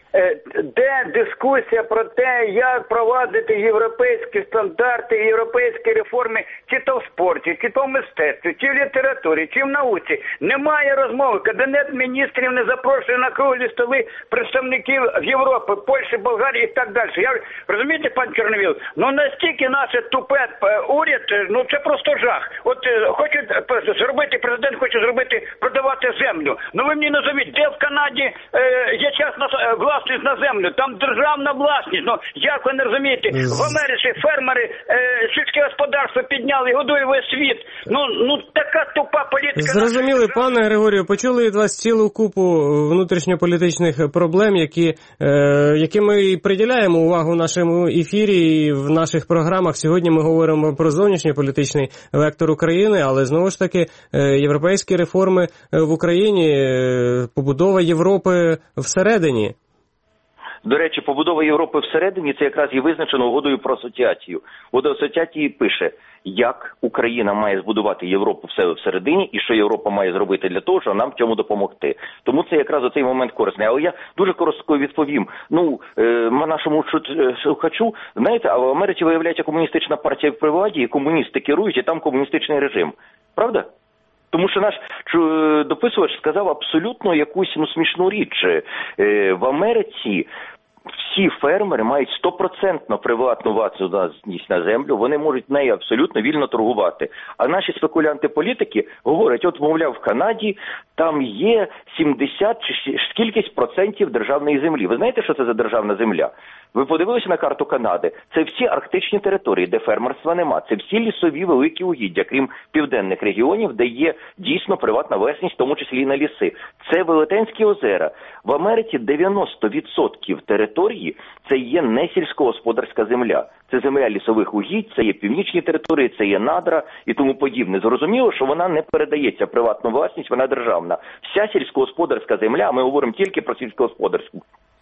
Де дискусія про те, як провадити європейські стандарти, європейські реформи, чи то в спорті, чи то в мистецтві, чи в літературі, чи в науці? Немає розмови. Кабінет міністрів не запрошує на круглі столи представників Європи, Польщі, Болгарії і так далі. Я, розумієте, пан Чорновіл, ну настільки наше тупе уряд, ну це просто жах. От хочуть зробити, президент хоче зробити, продавати землю. Ну ви мені назовіть, де в Канаді е, є частна власність на землю, там державна власність. Ну, як ви не розумієте, в Америці фермери е, сільське господарство підняли, годує весь світ. Ну, ну така тупа політика. Зрозуміли, пане Григорію, почули від вас цілу купу внутрішньополітичних проблем, які, е, які ми приділяємо увагу в нашому ефірі і в наших програмах. Сьогодні ми говоримо про зовнішньополітичний вектор України, але знову ж таки е, європейські реформи в Україні, е, побудова Європи всередині. До речі, побудова Європи всередині – це якраз і визначено угодою про асоціацію. Угода асоціації пише, як Україна має збудувати Європу в себе всередині і що Європа має зробити для того, щоб нам в цьому допомогти. Тому це якраз оцей момент корисний. Але я дуже коротко відповім. Ну, е, нашому слухачу, знаєте, а в Америці виявляється комуністична партія при владі, і комуністи керують, і там комуністичний режим. Правда? Тому що наш дописувач сказав абсолютно якусь ну, смішну річ. Е, в Америці всі фермери мають стопроцентно приватну власність на землю, вони можуть нею абсолютно вільно торгувати. А наші спекулянти-політики говорять, от, мовляв, в Канаді там є сімдесят чи скількись процентів державної землі. Ви знаєте, що це за державна земля? Ви подивилися на карту Канади? Це всі арктичні території, де фермерства нема. Це всі лісові великі угіддя, крім південних регіонів, де є дійсно приватна власність, в тому числі і на ліси. Це Велетенські озера. В Америці дев'яносто відсотків території – це є не сільськогосподарська земля. Це земля лісових угідь, це є північні території, це є надра і тому подібне. Зрозуміло, що вона не передається приватну власність, вона державна. Вся сільськогосподарська земля, ми говоримо тільки про сільськогосподарську.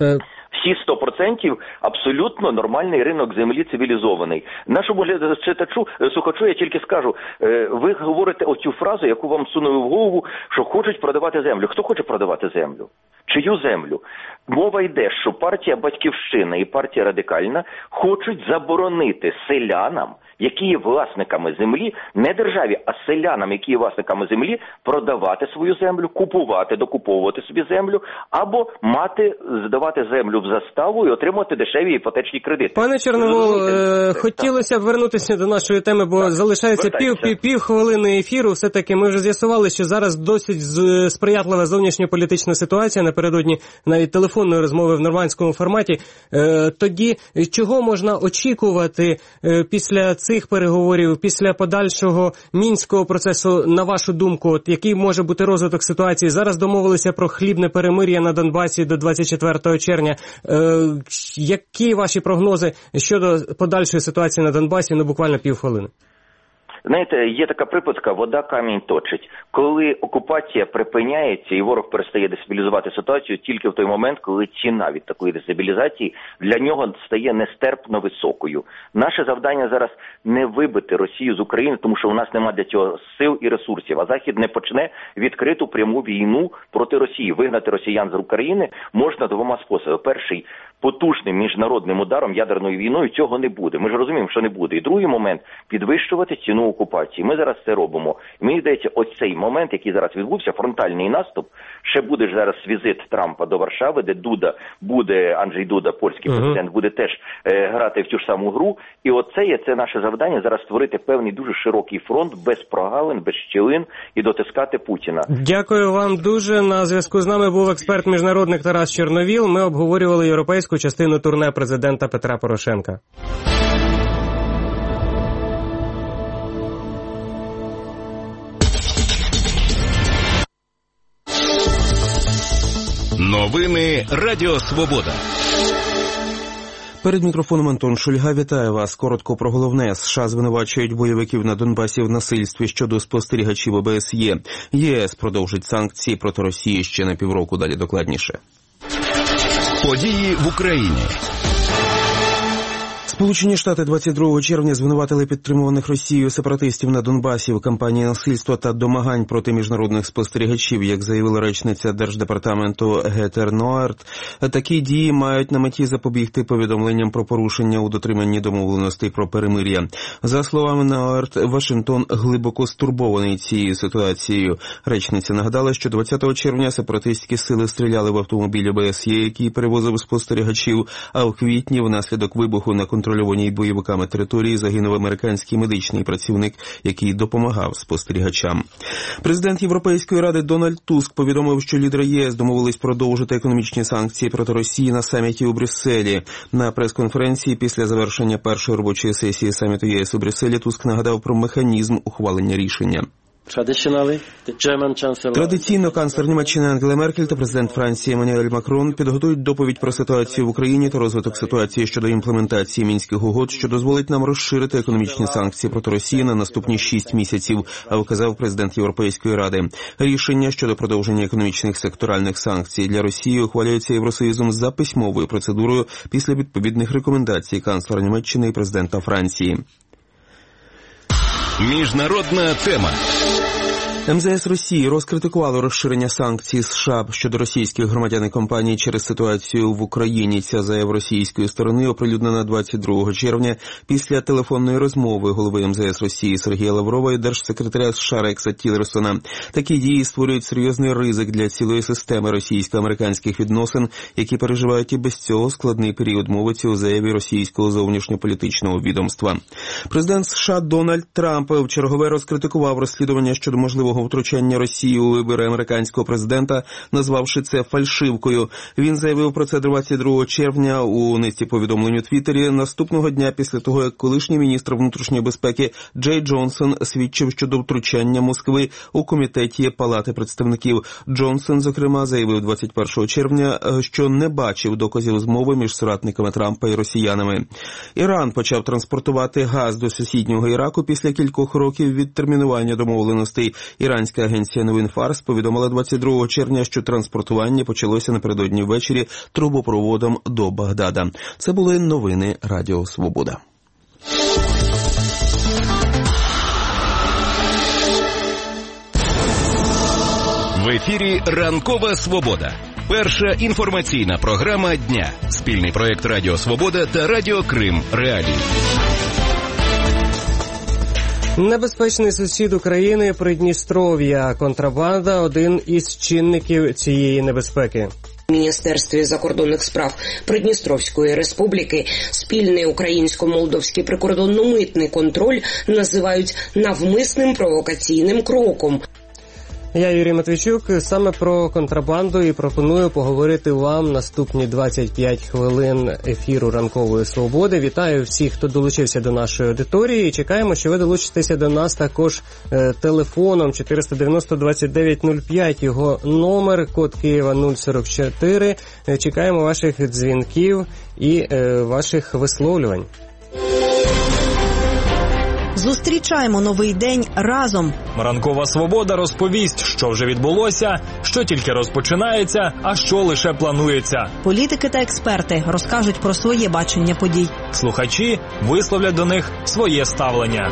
Всі сто відсотків абсолютно нормальний ринок землі цивілізований. Нашому читачу, слухачу я тільки скажу, ви говорите оцю фразу, яку вам сунули в голову, що хочуть продавати землю. Хто хоче продавати землю? Чию землю? Мова йде, що партія Батьківщина і партія Радикальна хочуть заборонити селянам, які є власниками землі, не державі, а селянам, які є власниками землі, продавати свою землю, купувати, докуповувати собі землю, або мати, здавати землю в заставу і отримувати дешеві іпотечні кредити. Пане Чорновол, е, хотілося б вернутися до нашої теми, бо так, залишається пів, пів, пів хвилини ефіру. Все-таки ми вже з'ясували, що зараз досить сприятлива зовнішньополітична ситуація, напередодні навіть телефонної розмови в нормандському форматі. Е, тоді чого можна очікувати е, після цих переговорів, після подальшого мінського процесу, на вашу думку, от який може бути розвиток ситуації? Зараз домовилися про хлібне перемир'я на Донбасі до двадцять четвертого червня. Е, які ваші прогнози щодо подальшої ситуації на Донбасі? Ну, буквально півхвилини. Знаєте, є така припадка, вода камінь точить. Коли окупація припиняється і ворог перестає дестабілізувати ситуацію тільки в той момент, коли ціна від такої дестабілізації для нього стає нестерпно високою. Наше завдання зараз не вибити Росію з України, тому що у нас немає для цього сил і ресурсів, а Захід не почне відкриту пряму війну проти Росії. Вигнати росіян з України можна двома способами. Перший – потужним міжнародним ударом, ядерною війною, цього не буде. Ми ж розуміємо, що не буде. І другий момент – підвищувати ціну окупації. Ми зараз це робимо. І мені здається, ось цей момент, який зараз відбувся, фронтальний наступ, ще буде ж зараз візит Трампа до Варшави, де Дуда буде, Анджей Дуда, польський uh-huh. президент, буде теж е, грати в цю ж саму гру. І оце є це наше завдання зараз створити певний дуже широкий фронт, без прогалин, без щілин і дотискати Путіна. Дякую вам дуже. На зв'язку з нами був експерт-міжнародник Тарас Чорновіл. Ми обговорювали європейську частину турне президента Петра Порошенка. Новини Радіо Свобода. Перед мікрофоном Антон Шульга. Вітаю вас. Коротко про головне. США звинувачують бойовиків на Донбасі в насильстві щодо спостерігачів О Б С Є. ЄС продовжить санкції проти Росії ще на півроку. Далі докладніше. Події в Україні. Сполучені Штати двадцять другого червня звинуватили підтримуваних Росією сепаратистів на Донбасі в кампанії насильства та домагань проти міжнародних спостерігачів. Як заявила речниця Держдепартаменту Гетер Ноерт, такі дії мають на меті запобігти повідомленням про порушення у дотриманні домовленостей про перемир'я. За словами Ноерт, Вашингтон глибоко стурбований цією ситуацією. Речниця нагадала, що двадцятого червня сепаратистські сили стріляли в автомобіль О Б С Є, який перевозив спостерігачів, а в квітні внаслідок вибуху на контрольованій бойовиками території загинув американський медичний працівник, який допомагав спостерігачам. Президент Європейської ради Дональд Туск повідомив, що лідери Є С домовились продовжити економічні санкції проти Росії на саміті у Брюсселі. На прес-конференції після завершення першої робочої сесії саміту Є С у Брюсселі Туск нагадав про механізм ухвалення рішення. Традиційно канцлер Німеччини Ангела Меркель та президент Франції Еммануель Макрон підготують доповідь про ситуацію в Україні та розвиток ситуації щодо імплементації Мінських угод, що дозволить нам розширити економічні санкції проти Росії на наступні шість місяців, а вказав президент Європейської ради. Рішення щодо продовження економічних секторальних санкцій для Росії ухвалюється Євросоюзом за письмовою процедурою після відповідних рекомендацій канцлера Німеччини і президента Франції. Міжнародна тема. Ем Зе Ес Росії розкритикувало розширення санкцій США щодо російських громадян і компаній через ситуацію в Україні. Ця заява російської сторони оприлюднена двадцять другого червня після телефонної розмови голови Ем Зе Ес Росії Сергія Лаврова і держсекретаря США Рекса Тіллерсона. Такі дії створюють серйозний ризик для цілої системи російсько-американських відносин, які переживають і без цього складний період, мовиться у заяві російського зовнішньополітичного відомства. Президент США Дональд Трамп вчергове розкритикував розслідування щодо можливого втручання Росії у вибори американського президента, назвавши це фальшивкою. Він заявив про це двадцять другого червня у низці повідомлень у Твіттері, наступного дня після того, як колишній міністр внутрішньої безпеки Джей Джонсон свідчив щодо втручання Москви у комітеті Палати представників. Джонсон, зокрема, заявив двадцять першого червня, що не бачив доказів змови між соратниками Трампа і росіянами. Іран почав транспортувати газ до сусіднього Іраку після кількох років відтермінування домовленостей. Іранська агенція новин Фарс повідомила двадцять другого червня, що транспортування почалося напередодні ввечері трубопроводом до Багдада. Це були новини Радіо Свобода. В ефірі «Ранкова Свобода». Перша інформаційна програма дня. Спільний проєкт Радіо Свобода та Радіо Крим Реалії. Небезпечний сусід України – Придністров'я. Контрабанда – один із чинників цієї небезпеки. В Міністерстві закордонних справ Придністровської республіки спільний українсько-молдовський прикордонно-митний контроль називають навмисним провокаційним кроком. Я Юрій Матвійчук. Саме про контрабанду і пропоную поговорити вам наступні двадцять п'ять хвилин ефіру Ранкової Свободи. Вітаю всіх, хто долучився до нашої аудиторії. І чекаємо, що ви долучитеся до нас також е, телефоном чотириста дев'яносто двадцять дев'ять нуль п'ять. Його номер, код Києва нуль сорок чотири. Е, чекаємо ваших дзвінків і е, ваших висловлювань. Зустрічаємо новий день разом. Ранкова Свобода розповість, що вже відбулося, що тільки розпочинається, а що лише планується. Політики та експерти розкажуть про своє бачення подій. Слухачі висловлять до них своє ставлення.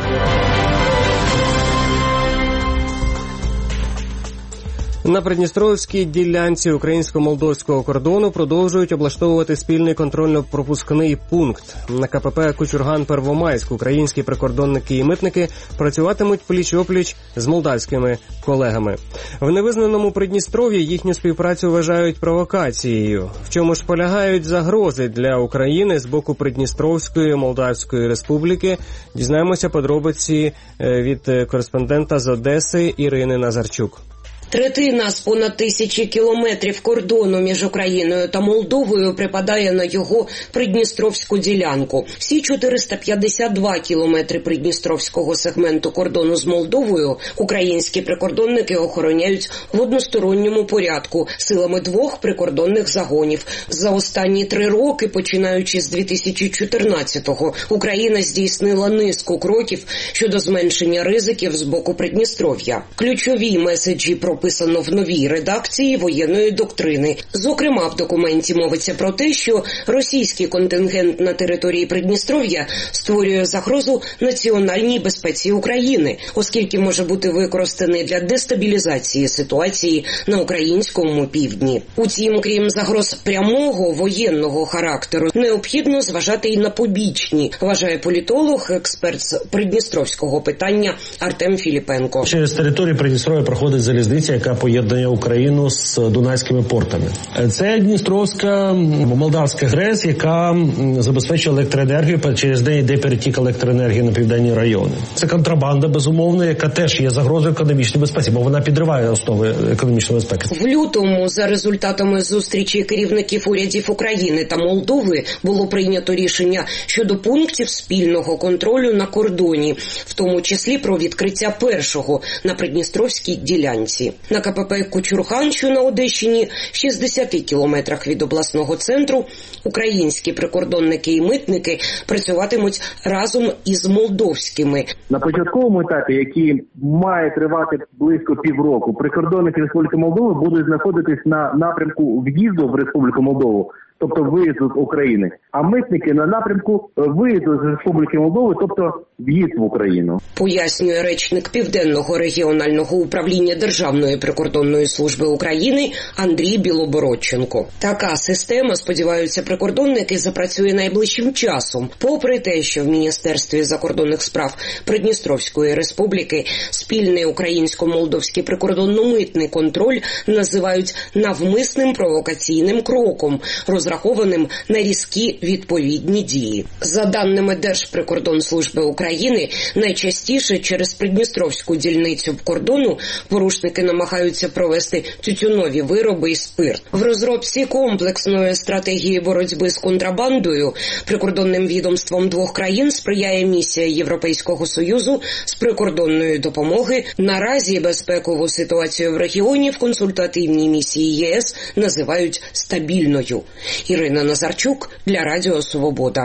На Придністровській ділянці українсько-молдовського кордону продовжують облаштовувати спільний контрольно-пропускний пункт. На КПП Кучурган-Первомайськ українські прикордонники і митники працюватимуть пліч-опліч з молдавськими колегами. В невизнаному Придністров'ї їхню співпрацю вважають провокацією. В чому ж полягають загрози для України з боку Придністровської Молдавської Республіки? Дізнаємося подробиці від кореспондента з Одеси Ірини Назарчук. Третина з понад тисячі кілометрів кордону між Україною та Молдовою припадає на його придністровську ділянку. Всі чотириста п'ятдесят два кілометри придністровського сегменту кордону з Молдовою українські прикордонники охороняють в односторонньому порядку силами двох прикордонних загонів. За останні три роки, починаючи з дві тисячі чотирнадцятого, Україна здійснила низку кроків щодо зменшення ризиків з боку Придністров'я. Ключові меседжі про описано в новій редакції воєнної доктрини. Зокрема, в документі мовиться про те, що російський контингент на території Придністров'я створює загрозу національній безпеці України, оскільки може бути використаний для дестабілізації ситуації на українському півдні. Утім, крім загроз прямого воєнного характеру, необхідно зважати і на побічні, вважає політолог, експерт з придністровського питання Артем Філіпенко. Через територію Придністров'я проходить залізниця, яка поєднує Україну з Дунайськими портами. Це Дністровська молдавська ГРЕС, яка забезпечує електроенергію, через неї йде перетік електроенергії на південні райони. Це контрабанда, безумовно, яка теж є загрозою економічної безпеці, бо вона підриває основи економічної безпеки. В лютому, за результатами зустрічі керівників урядів України та Молдови, було прийнято рішення щодо пунктів спільного контролю на кордоні, в тому числі про відкриття першого на Придністровській ділянці. На КПП Кучурган, що на Одещині, в шістдесяти кілометрах від обласного центру, українські прикордонники і митники працюватимуть разом із молдовськими. На початковому етапі, який має тривати близько півроку, прикордонники Республіки Молдова будуть знаходитись на напрямку в'їзду в Республіку Молдову, тобто виїзду з України, а митники на напрямку виїзду з Республіки Молдови, тобто в'їзд в Україну. Пояснює речник Південного регіонального управління Державної прикордонної служби України Андрій Білобородченко. Така система, сподіваються прикордонники, запрацює найближчим часом, попри те, що в Міністерстві закордонних справ Придністровської Республіки спільний українсько-молдовський прикордонно-митний контроль називають навмисним провокаційним кроком, розрахованим на різкі відповідні дії. За даними Держприкордонслужби України, найчастіше через Придністровську дільницю кордону порушники намагаються провести тютюнові вироби і спирт. В розробці комплексної стратегії боротьби з контрабандою прикордонним відомством двох країн сприяє місія Європейського Союзу з прикордонної допомоги. Наразі безпекову ситуацію в регіоні в консультативній місії ЄС називають стабільною. Ірина Назарчук для Радіо Свобода.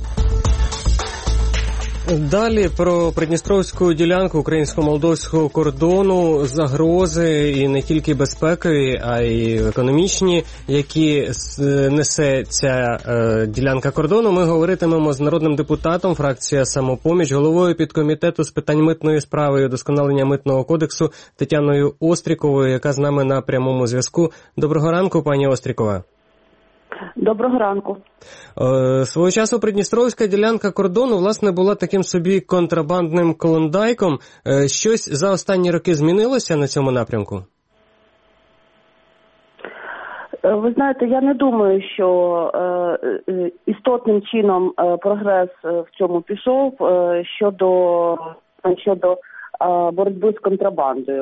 Далі про придністровську ділянку українсько-молдовського кордону, загрози і не тільки безпекові, а й економічні, які несе ця е, ділянка кордону. Ми говоритимемо з народним депутатом фракція «Самопоміч», головою підкомітету з питань митної справи і удосконалення митного кодексу Тетяною Остріковою, яка з нами на прямому зв'язку. Доброго ранку, пані Острікова. Доброго ранку. Е, свого часу придністровська ділянка кордону, власне, була таким собі контрабандним клондайком. Е, щось за останні роки змінилося на цьому напрямку? Ви знаєте, я не думаю, що е, істотним чином е, прогрес в цьому пішов е, щодо, щодо е, боротьби з контрабандою.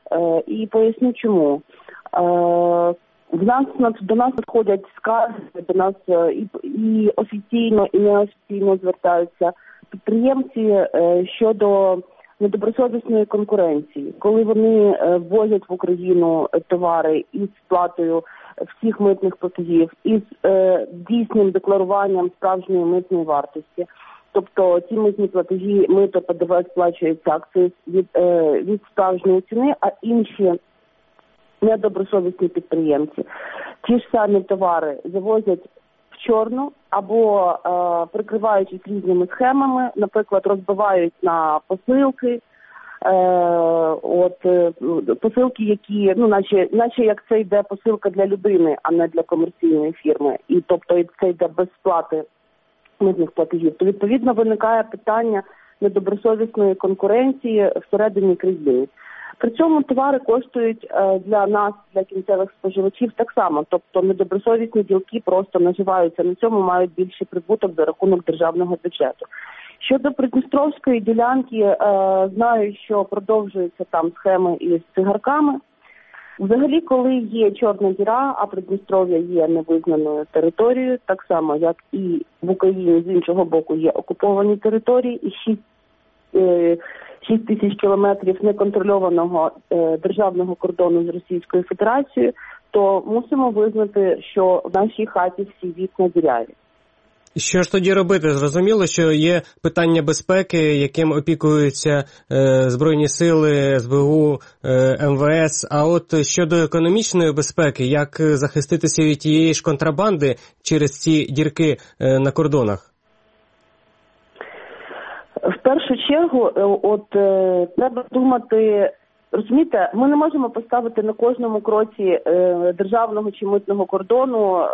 І поясню чому. В нас, до нас надходять скарги, до нас і, і офіційно, і неофіційно звертаються підприємці щодо недобросовісної конкуренції, коли вони ввозять в Україну товари із сплатою всіх митних платежів, із дійсним декларуванням справжньої митної вартості. Тобто ці митні платежі, мито, ПДВ сплачується акциз від, від справжньої ціни, а інші недобросовісні підприємці ті ж самі товари завозять в чорну або е, прикриваючись різними схемами, наприклад, розбивають на посилки, е, от е, посилки, які, ну, наче, наче як це йде посилка для людини, а не для комерційної фірми, і тобто це йде без сплати митних платежів, то відповідно виникає питання недобросовісної конкуренції всередині країни. При цьому товари коштують е, для нас, для кінцевих споживачів, так само. Тобто недобросовісні ділки просто наживаються на цьому, мають більший прибуток за рахунок державного бюджету. Щодо Придністровської ділянки, е, знаю, що продовжуються там схеми із цигарками. Взагалі, коли є чорна діра, а Придністров'я є невизнаною територією, так само, як і в Україні, з іншого боку, є окуповані території, і шість е, шість тисяч кілометрів неконтрольованого е, державного кордону з Російською Федерацією, то мусимо визнати, що в нашій хаті всі вікна діряві. Що ж тоді робити? Зрозуміло, що є питання безпеки, яким опікуються е, Збройні сили, ес бе у, е, ем ве ес. А от щодо економічної безпеки, як захиститися від тієї ж контрабанди через ці дірки е, на кордонах? В першу чергу, от е, треба думати, розумієте, ми не можемо поставити на кожному кроці е, державного чи митного кордону е,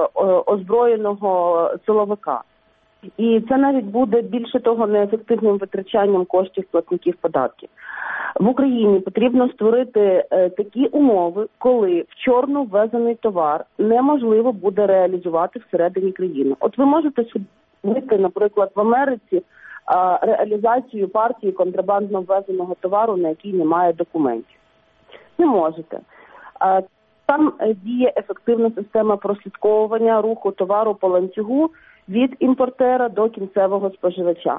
озброєного силовика. І це навіть буде, більше того, неефективним витрачанням коштів платників податків. В Україні потрібно створити е, такі умови, коли в чорну ввезений товар неможливо буде реалізувати всередині країни. От ви можете судити, наприклад, в Америці, реалізацію партії контрабандно ввезеного товару, на якій немає документів. Не можете. Там діє ефективна система прослідковування руху товару по ланцюгу від імпортера до кінцевого споживача.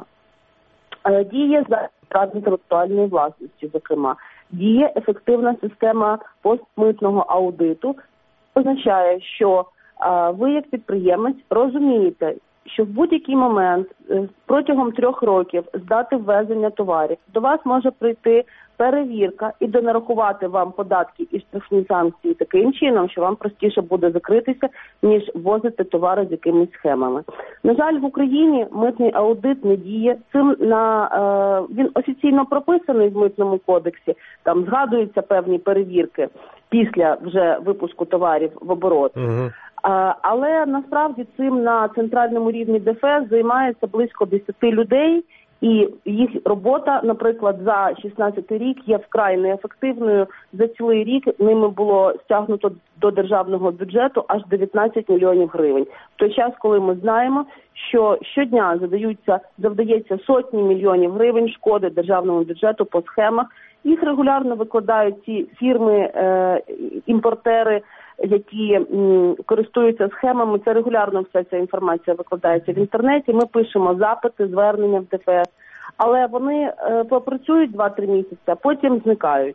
Діє захист інтелектуальної власності, зокрема. Діє ефективна система постмитного аудиту. Означає, що ви, як підприємець, розумієте, що в будь-який момент протягом трьох років з дати ввезення товарів до вас може прийти перевірка і донарахувати вам податки і штрафні санкції таким чином, що вам простіше буде закритися, ніж ввозити товари з якимись схемами. На жаль, в Україні митний аудит не діє. Цим на е, він офіційно прописаний в митному кодексі. Там згадуються певні перевірки після вже випуску товарів в оборот. Угу. Але насправді цим на центральному рівні де еф ес займається близько десять людей, і їх робота, наприклад, за шістнадцятий рік є вкрай неефективною. За цілий рік ними було стягнуто до державного бюджету аж дев'ятнадцять мільйонів гривень. В той час, коли ми знаємо, що щодня завдаються, завдається сотні мільйонів гривень шкоди державному бюджету по схемах, їх регулярно викладають ці фірми, е, імпортери, які м, користуються схемами. Це регулярно вся ця інформація викладається в інтернеті. Ми пишемо запити, звернення в де еф ес, але вони е, попрацюють два-три місяці, а потім зникають.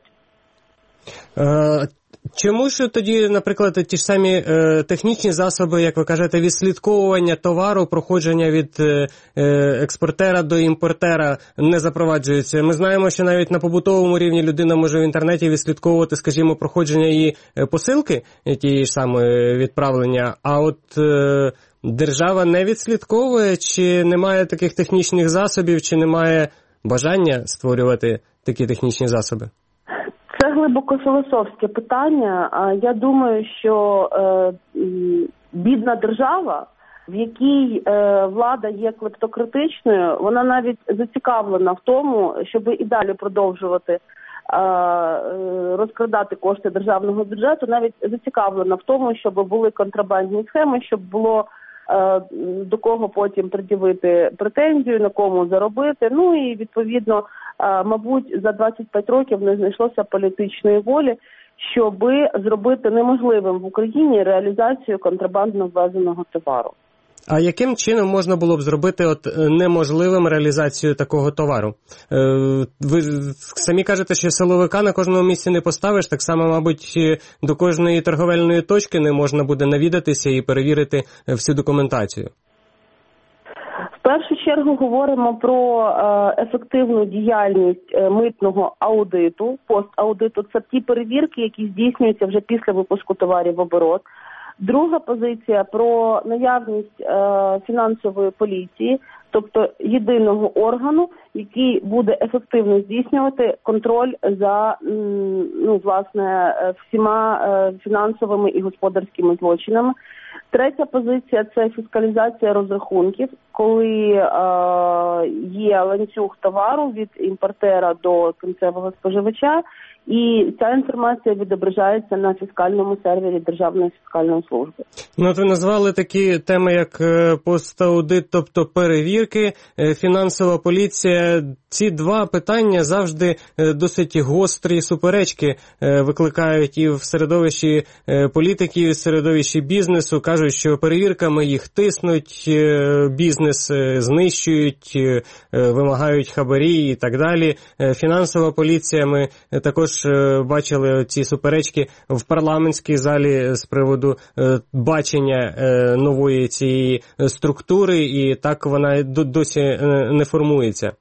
Е, чому ж тоді, наприклад, ті ж самі е, технічні засоби, як ви кажете, відслідковування товару, проходження від е, експортера до імпортера не запроваджуються? Ми знаємо, що навіть на побутовому рівні людина може в інтернеті відслідковувати, скажімо, проходження її посилки, тієї ж самої відправлення, а от е, держава не відслідковує, чи немає таких технічних засобів, чи немає бажання створювати такі технічні засоби? Це глибоко філософське питання. Я думаю, що е, бідна держава, в якій е, влада є клептократичною, вона навіть зацікавлена в тому, щоб і далі продовжувати е, розкрадати кошти державного бюджету, навіть зацікавлена в тому, щоб були контрабандні схеми, щоб було е, до кого потім пред'явити претензію, на кому заробити. Ну і відповідно мабуть, за двадцять п'ять років не знайшлося політичної волі, щоби зробити неможливим в Україні реалізацію контрабандно ввезеного товару. А яким чином можна було б зробити от неможливим реалізацію такого товару? Ви самі кажете, що силовика на кожному місці не поставиш, так само, мабуть, до кожної торговельної точки не можна буде навідатися і перевірити всю документацію. В першу чергу говоримо про е, ефективну діяльність е, митного аудиту, пост-аудиту. Це ті перевірки, які здійснюються вже після випуску товарів в оборот. Друга позиція про наявність е, фінансової поліції, тобто єдиного органу, який буде ефективно здійснювати контроль за ну, власне, всіма е, фінансовими і господарськими злочинами. Третя позиція – це фіскалізація розрахунків, коли е, є ланцюг товару від імпортера до кінцевого споживача, і ця інформація відображається на фіскальному сервері Державної фіскальної служби. Ну, от ви назвали такі теми, як пост-аудит, тобто перевірки, фінансова поліція. Ці два питання завжди досить гострі суперечки викликають і в середовищі політиків, і в середовищі бізнесу. Кажуть, що перевірками їх тиснуть, бізнес знищують, вимагають хабарі і так далі. Фінансова поліція, ми також бачили ці суперечки в парламентській залі з приводу бачення нової цієї структури, і так вона досі не формується.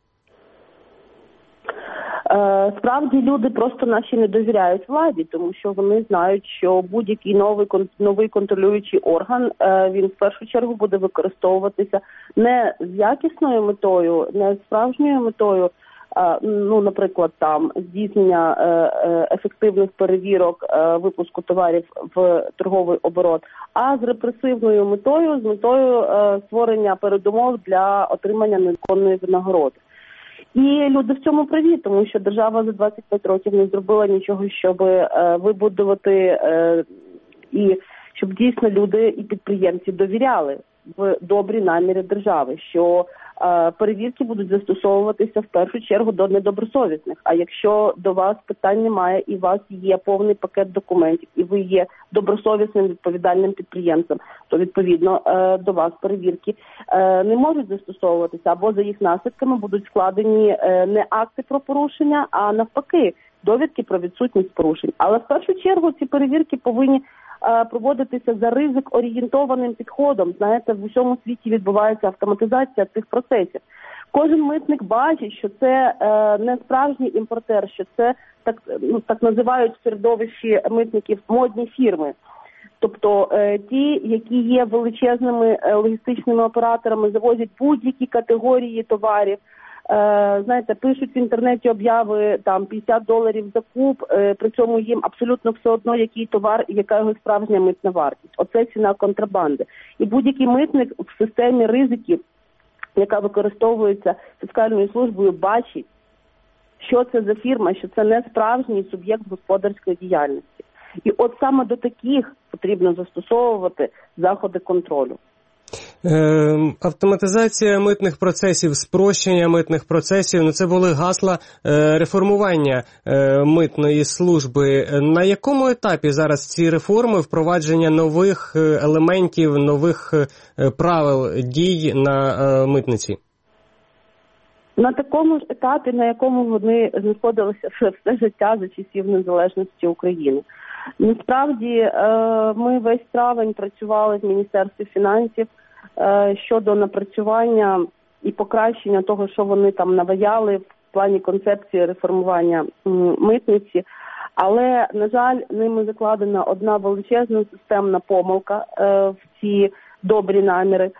Справді люди просто наші не довіряють владі, тому що вони знають, що будь-який новий, новий контролюючий орган, він в першу чергу буде використовуватися не з якісною метою, не з справжньою метою, ну, наприклад, там здійснення ефективних перевірок випуску товарів в торговий оборот, а з репресивною метою, з метою створення передумов для отримання незаконної винагороди. І люди в цьому праві, тому що держава за двадцять п'ять років не зробила нічого, щоб е, вибудувати е, і щоб дійсно люди і підприємці довіряли в добрі наміри держави, що е, перевірки будуть застосовуватися в першу чергу до недобросовісних. А якщо до вас питань немає і у вас є повний пакет документів, і ви є добросовісним відповідальним підприємцем, то відповідно е, до вас перевірки е, не можуть застосовуватися, або за їх наслідками будуть складені е, не акти про порушення, а навпаки довідки про відсутність порушень. Але в першу чергу ці перевірки повинні проводитися за ризик-орієнтованим підходом. Знаєте, в усьому світі відбувається автоматизація цих процесів. Кожен митник бачить, що це е, не справжній імпортер, що це так, ну, так називають в середовищі митників модні фірми. Тобто е, ті, які є величезними е, логістичними операторами, завозять будь-які категорії товарів. Е, знаєте, пишуть в інтернеті обяви там п'ятдесят доларів за куб, е, при цьому їм абсолютно все одно, який товар і яка його справжня митна вартість. Оце ціна контрабанди. І будь-який митник в системі ризиків, яка використовується фіскальною службою, бачить, що це за фірма, що це не справжній суб'єкт господарської діяльності. І от саме до таких потрібно застосовувати заходи контролю. Е, автоматизація митних процесів, спрощення митних процесів, ну це були гасла е, реформування е, митної служби. На якому етапі зараз ці реформи, впровадження нових елементів, нових е, правил дій на е, митниці? На такому ж етапі, на якому вони знаходилися все життя за часів незалежності України. Насправді, ми весь травень працювали в Міністерстві фінансів щодо напрацювання і покращення того, що вони там наваяли в плані концепції реформування митниці. Але, на жаль, ними закладена одна величезна системна помилка в ці добрі наміри.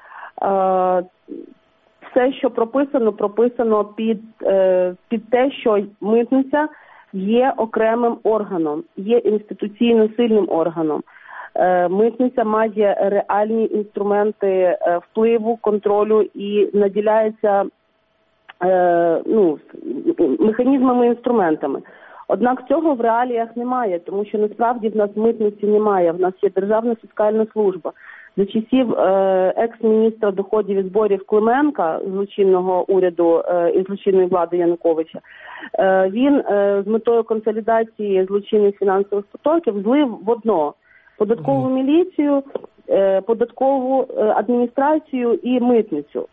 Все, що прописано, прописано під, під те, що митниця є окремим органом, є інституційно сильним органом. Митниця має реальні інструменти впливу, контролю і наділяється ну, механізмами, інструментами. Однак цього в реаліях немає, тому що насправді в нас митниці немає, в нас є Державна фіскальна служба. За часів е, екс-міністра доходів і зборів Клименка, злочинного уряду е, і злочинної влади Януковича, е, він е, з метою консолідації злочинних фінансових потоків злив в одно податкову міліцію, е, податкову адміністрацію і митницю.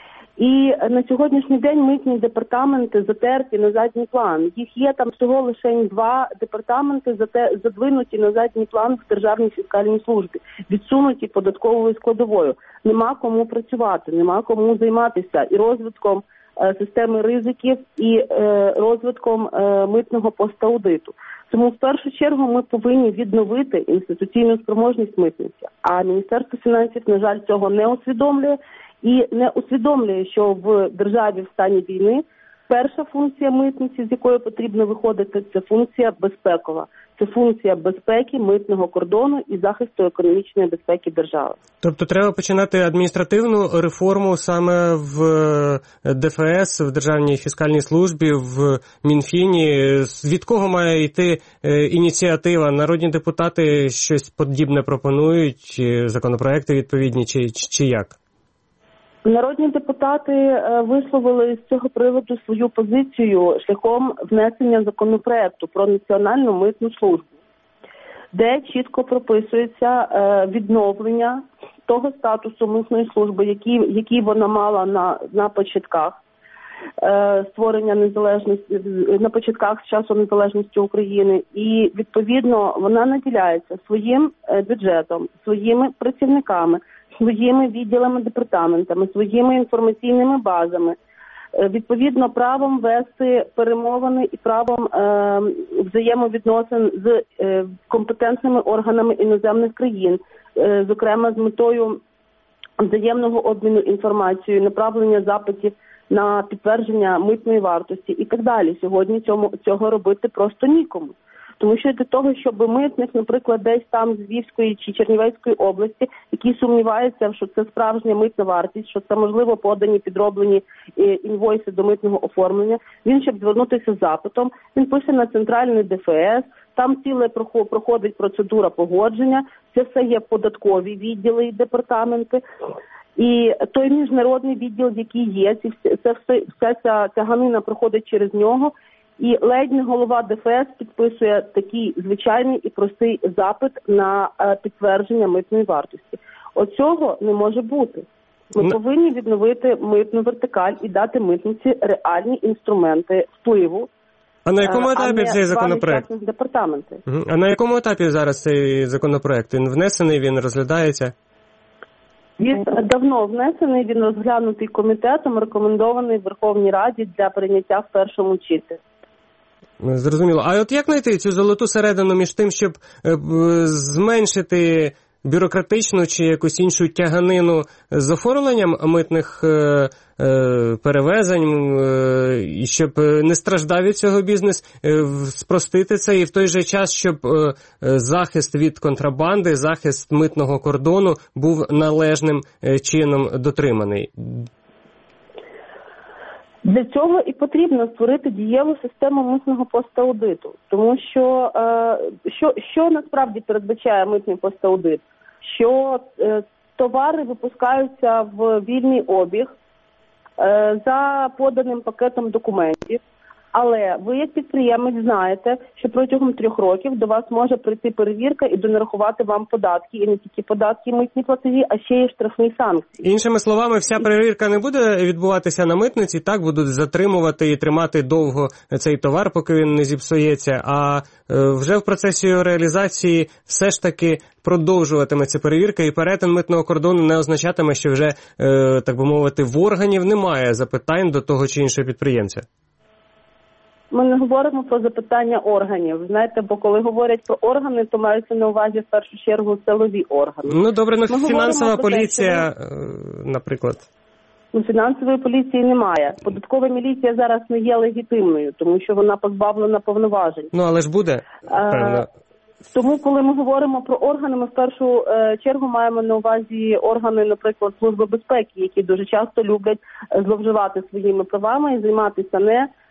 І на сьогоднішній день митні департаменти затерті на задній план. Їх є там всього лише два департаменти задвинуті на задній план в Державній фіскальній службі, відсунуті податковою складовою. Нема кому працювати, нема кому займатися і розвитком е, системи ризиків, і е, розвитком е, митного поstaудиту. Тому в першу чергу ми повинні відновити інституційну спроможність митниці. А Міністерство фінансів, на жаль, цього не усвідомлює. І не усвідомлює, що в державі в стані війни перша функція митниці, з якої потрібно виходити, це функція безпекова. Це функція безпеки, митного кордону і захисту економічної безпеки держави. Тобто треба починати адміністративну реформу саме в ДФС, в Державній фіскальній службі, в Мінфіні. Від кого має йти ініціатива? Народні депутати щось подібне пропонують, законопроекти відповідні, чи, чи як? Народні депутати висловили з цього приводу свою позицію шляхом внесення законопроекту про національну митну службу, де чітко прописується відновлення того статусу митної служби, який, який вона мала на, на початках створення незалежності, на початках з часу незалежності України. І, відповідно, вона наділяється своїм бюджетом, своїми працівниками, своїми відділами, департаментами, своїми інформаційними базами, відповідно правом вести перемовини і правом е, взаємовідносин з е, компетентними органами іноземних країн, е, зокрема з метою взаємного обміну інформацією, направлення запитів на підтвердження митної вартості і так далі. Сьогодні цьому, цього робити просто нікому. Тому що для того, щоб митник, наприклад, десь там з Львівської чи Чернівецької області, який сумнівається, що це справжня митна вартість, що це, можливо, подані, підроблені інвойси до митного оформлення, він, щоб звернутися з запитом, він пише на центральний ДФС, там ціле проходить процедура погодження, це все є податкові відділи і департаменти. І той міжнародний відділ, який є, це все, вся ця тяганина проходить через нього, і ледь не голова ДФС підписує такий звичайний і простий запит на підтвердження митної вартості. Оцього не може бути. Ми no. повинні відновити митну вертикаль і дати митниці реальні інструменти впливу. А на якому етапі цей законопроект? Угу. А на якому етапі зараз цей законопроект? Він внесений, він розглядається? Він давно внесений, він розглянутий комітетом, рекомендований Верховній Раді для прийняття в першому читанні. Зрозуміло. А от як знайти цю золоту середину між тим, щоб зменшити бюрократичну чи якусь іншу тяганину з оформленням митних е, е, перевезень, е, і щоб не страждав від цього бізнес, е, спростити це і в той же час, щоб е, захист від контрабанди, захист митного кордону був належним е, чином дотриманий? Для цього і потрібно створити дієву систему митного поstaудиту, тому що, е, що, що насправді передбачає митний поstaудит? Що е, товари випускаються в вільний обіг е, за поданим пакетом документів, але ви як підприємець знаєте, що протягом трьох років до вас може прийти перевірка і донарахувати вам податки, і не тільки податки, митні платежі, а ще й штрафні санкції. Іншими словами, вся перевірка не буде відбуватися на митниці, так, будуть затримувати і тримати довго цей товар, поки він не зіпсується, а вже в процесі реалізації все ж таки продовжуватиметься перевірка, і перетин митного кордону не означатиме, що вже, так би мовити, в органів немає запитань до того чи іншого підприємця. Ми не говоримо про запитання органів, знаєте, бо коли говорять про органи, то маються на увазі в першу чергу силові органи. Ну добре, ну фінансова поліція, те, що... наприклад. Ну, фінансової поліції немає. Податкова міліція зараз не є легітимною, тому що вона позбавлена повноважень. Ну, але ж буде, певно. Тому, коли ми говоримо про органи, ми в першу е, чергу маємо на увазі органи, наприклад, Служби безпеки, які дуже часто люблять зловживати своїми правами і займатися не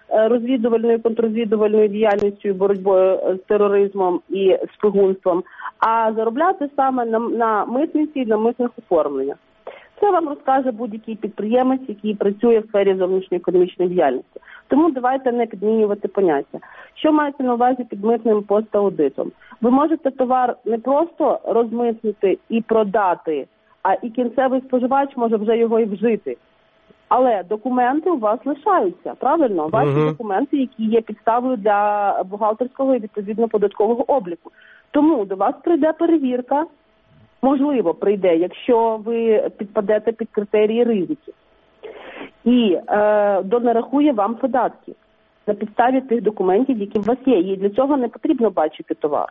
розвідувальною, контррозвідувальною діяльністю, боротьбою з тероризмом і шпигунством, а заробляти саме на, на митниці і на митних оформленнях. Це вам розкаже будь-який підприємець, який працює в сфері зовнішньоекономічної діяльності. Тому давайте не підмінювати поняття. Що мається на увазі під митним пост-аудитом? Ви можете товар не просто розмитнити і продати, а і кінцевий споживач може вже його і вжити. Але документи у вас лишаються, правильно? Ваші uh-huh. документи, які є підставою для бухгалтерського і відповідно податкового обліку. Тому до вас прийде перевірка, можливо, прийде, якщо ви підпадете під критерії ризиків. І е, донарахує вам податки на підставі тих документів, які у вас є. І для цього не потрібно бачити товар.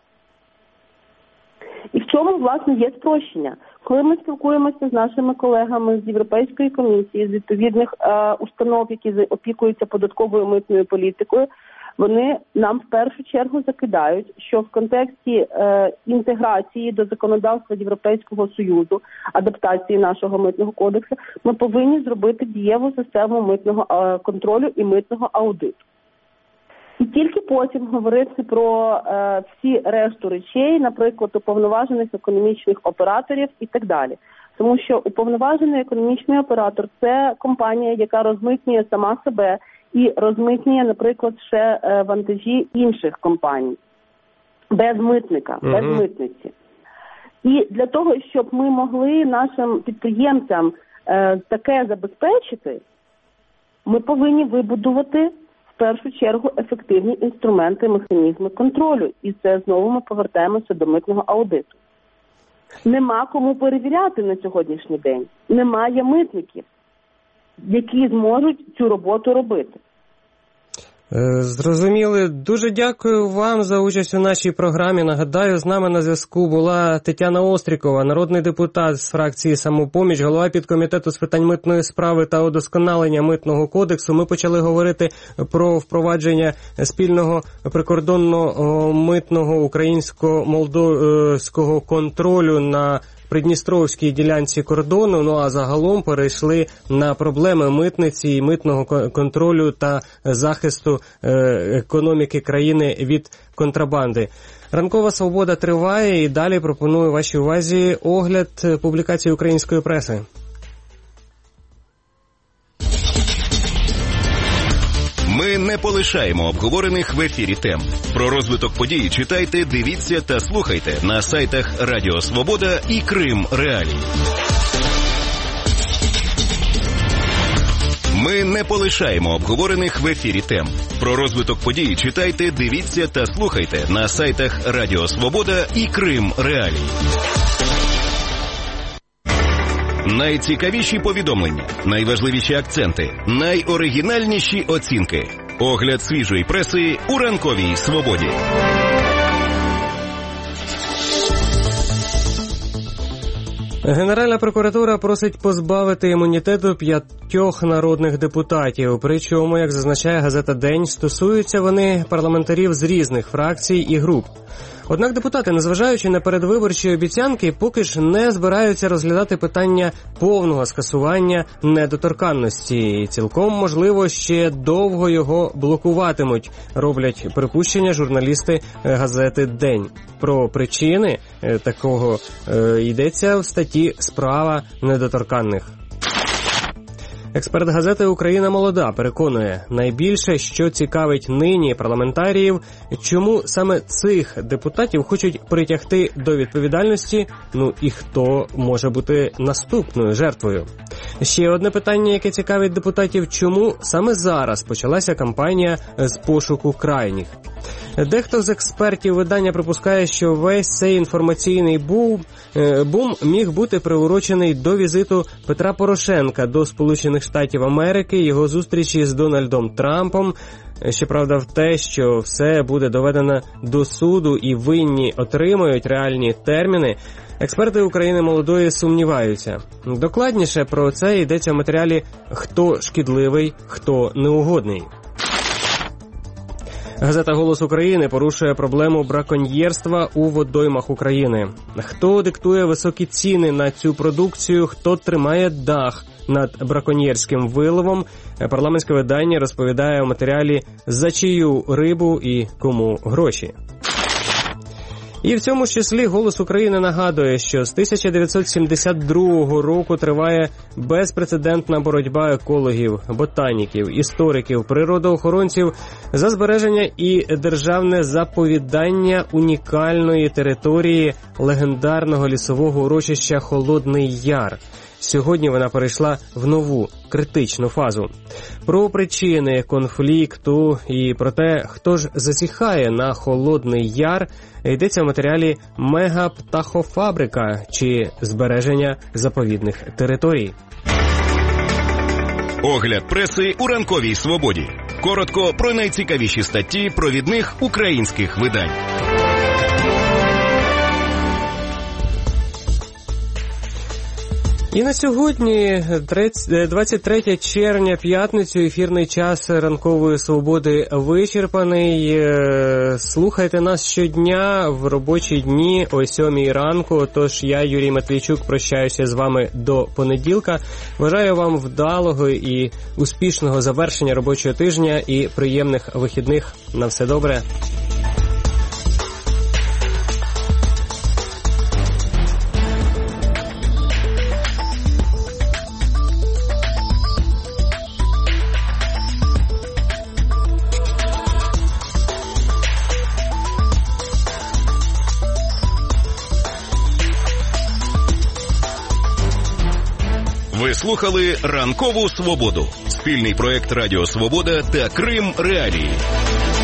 І в чому, власне, є спрощення? Коли ми спілкуємося з нашими колегами з Європейської комісії, з відповідних е, установ, які опікуються податковою митною політикою, вони нам в першу чергу закидають, що в контексті е, інтеграції до законодавства Європейського Союзу, адаптації нашого митного кодексу, ми повинні зробити дієву систему митного е, контролю і митного аудиту. І тільки потім говорити про е, всі решту речей, наприклад, уповноважених економічних операторів і так далі. Тому що уповноважений економічний оператор – це компанія, яка розмитнює сама себе і розмитнює, наприклад, ще е, вантажі інших компаній. Без митника, mm-hmm. без митниці. І для того, щоб ми могли нашим підприємцям е, таке забезпечити, ми повинні вибудувати в першу чергу ефективні інструменти, механізми контролю. І це знову ми повертаємося до митного аудиту. Нема кому перевіряти на сьогоднішній день. Немає митників, які зможуть цю роботу робити. Зрозуміли. Дуже дякую вам за участь у нашій програмі. Нагадаю, з нами на зв'язку була Тетяна Острікова, народний депутат з фракції «Самопоміч», голова підкомітету з питань митної справи та удосконалення митного кодексу. Ми почали говорити про впровадження спільного прикордонного митного українсько-молдовського контролю на придністровській ділянці кордону, ну а загалом перейшли на проблеми митниці і митного контролю та захисту економіки країни від контрабанди. Ранкова свобода триває і далі пропоную вашій увазі огляд публікацій української преси. Ми не полишаємо обговорених в ефірі тем. Про розвиток подій читайте, дивіться та слухайте на сайтах Радіо Свобода і Крим Реалії. Ми не полишаємо обговорених в ефірі тем. Про розвиток подій читайте, дивіться та слухайте на сайтах Радіо Свобода і Крим Реалії. Найцікавіші повідомлення, найважливіші акценти, найоригінальніші оцінки. Огляд свіжої преси у ранковій свободі. Генеральна прокуратура просить позбавити імунітету п'ятьох народних депутатів. Причому, як зазначає газета «День», стосуються вони парламентарів з різних фракцій і груп. Однак депутати, незважаючи на передвиборчі обіцянки, поки ж не збираються розглядати питання повного скасування недоторканності. І цілком, можливо, ще довго його блокуватимуть, роблять припущення журналісти газети «День». Про причини такого е, йдеться в статті «Справа недоторканних». Експерт газети «Україна молода» переконує, найбільше, що цікавить нині парламентаріїв, чому саме цих депутатів хочуть притягти до відповідальності, ну і хто може бути наступною жертвою. Ще одне питання, яке цікавить депутатів, чому саме зараз почалася кампанія з пошуку крайніх. Дехто з експертів видання припускає, що весь цей інформаційний бум, бум міг бути приурочений до візиту Петра Порошенка до Сполучених Штатів Америки, його зустрічі з Дональдом Трампом. Щоправда, в те, що все буде доведено до суду і винні отримають реальні терміни, експерти України молодої сумніваються. Докладніше про це йдеться в матеріалі «Хто шкідливий, хто неугодний». Газета «Голос України» порушує проблему браконьєрства у водоймах України. Хто диктує високі ціни на цю продукцію, хто тримає дах над браконьєрським виловом, парламентське видання розповідає у матеріалі «За чию рибу і кому гроші». І в цьому ж числі «Голос України» нагадує, що з тисяча дев'ятсот сімдесят другого року триває безпрецедентна боротьба екологів, ботаніків, істориків, природоохоронців за збереження і державне заповідання унікальної території легендарного лісового урочища Холодний Яр. Сьогодні вона перейшла в нову, критичну фазу. Про причини конфлікту і про те, хто ж зазіхає на Холодний Яр, йдеться в матеріалі «Мегаптахофабрика» чи «Збереження заповідних територій». Огляд преси у ранковій свободі. Коротко про найцікавіші статті провідних українських видань. І на сьогодні, двадцять третє червня, п'ятницю, ефірний час ранкової свободи вичерпаний. Слухайте нас щодня в робочі дні о сьомій ранку. Тож я, Юрій Матвійчук, прощаюся з вами до понеділка. Бажаю вам вдалого і успішного завершення робочого тижня і приємних вихідних. На все добре. Ви слухали «Ранкову свободу» – спільний проєкт Радіо Свобода та Крим Реалії.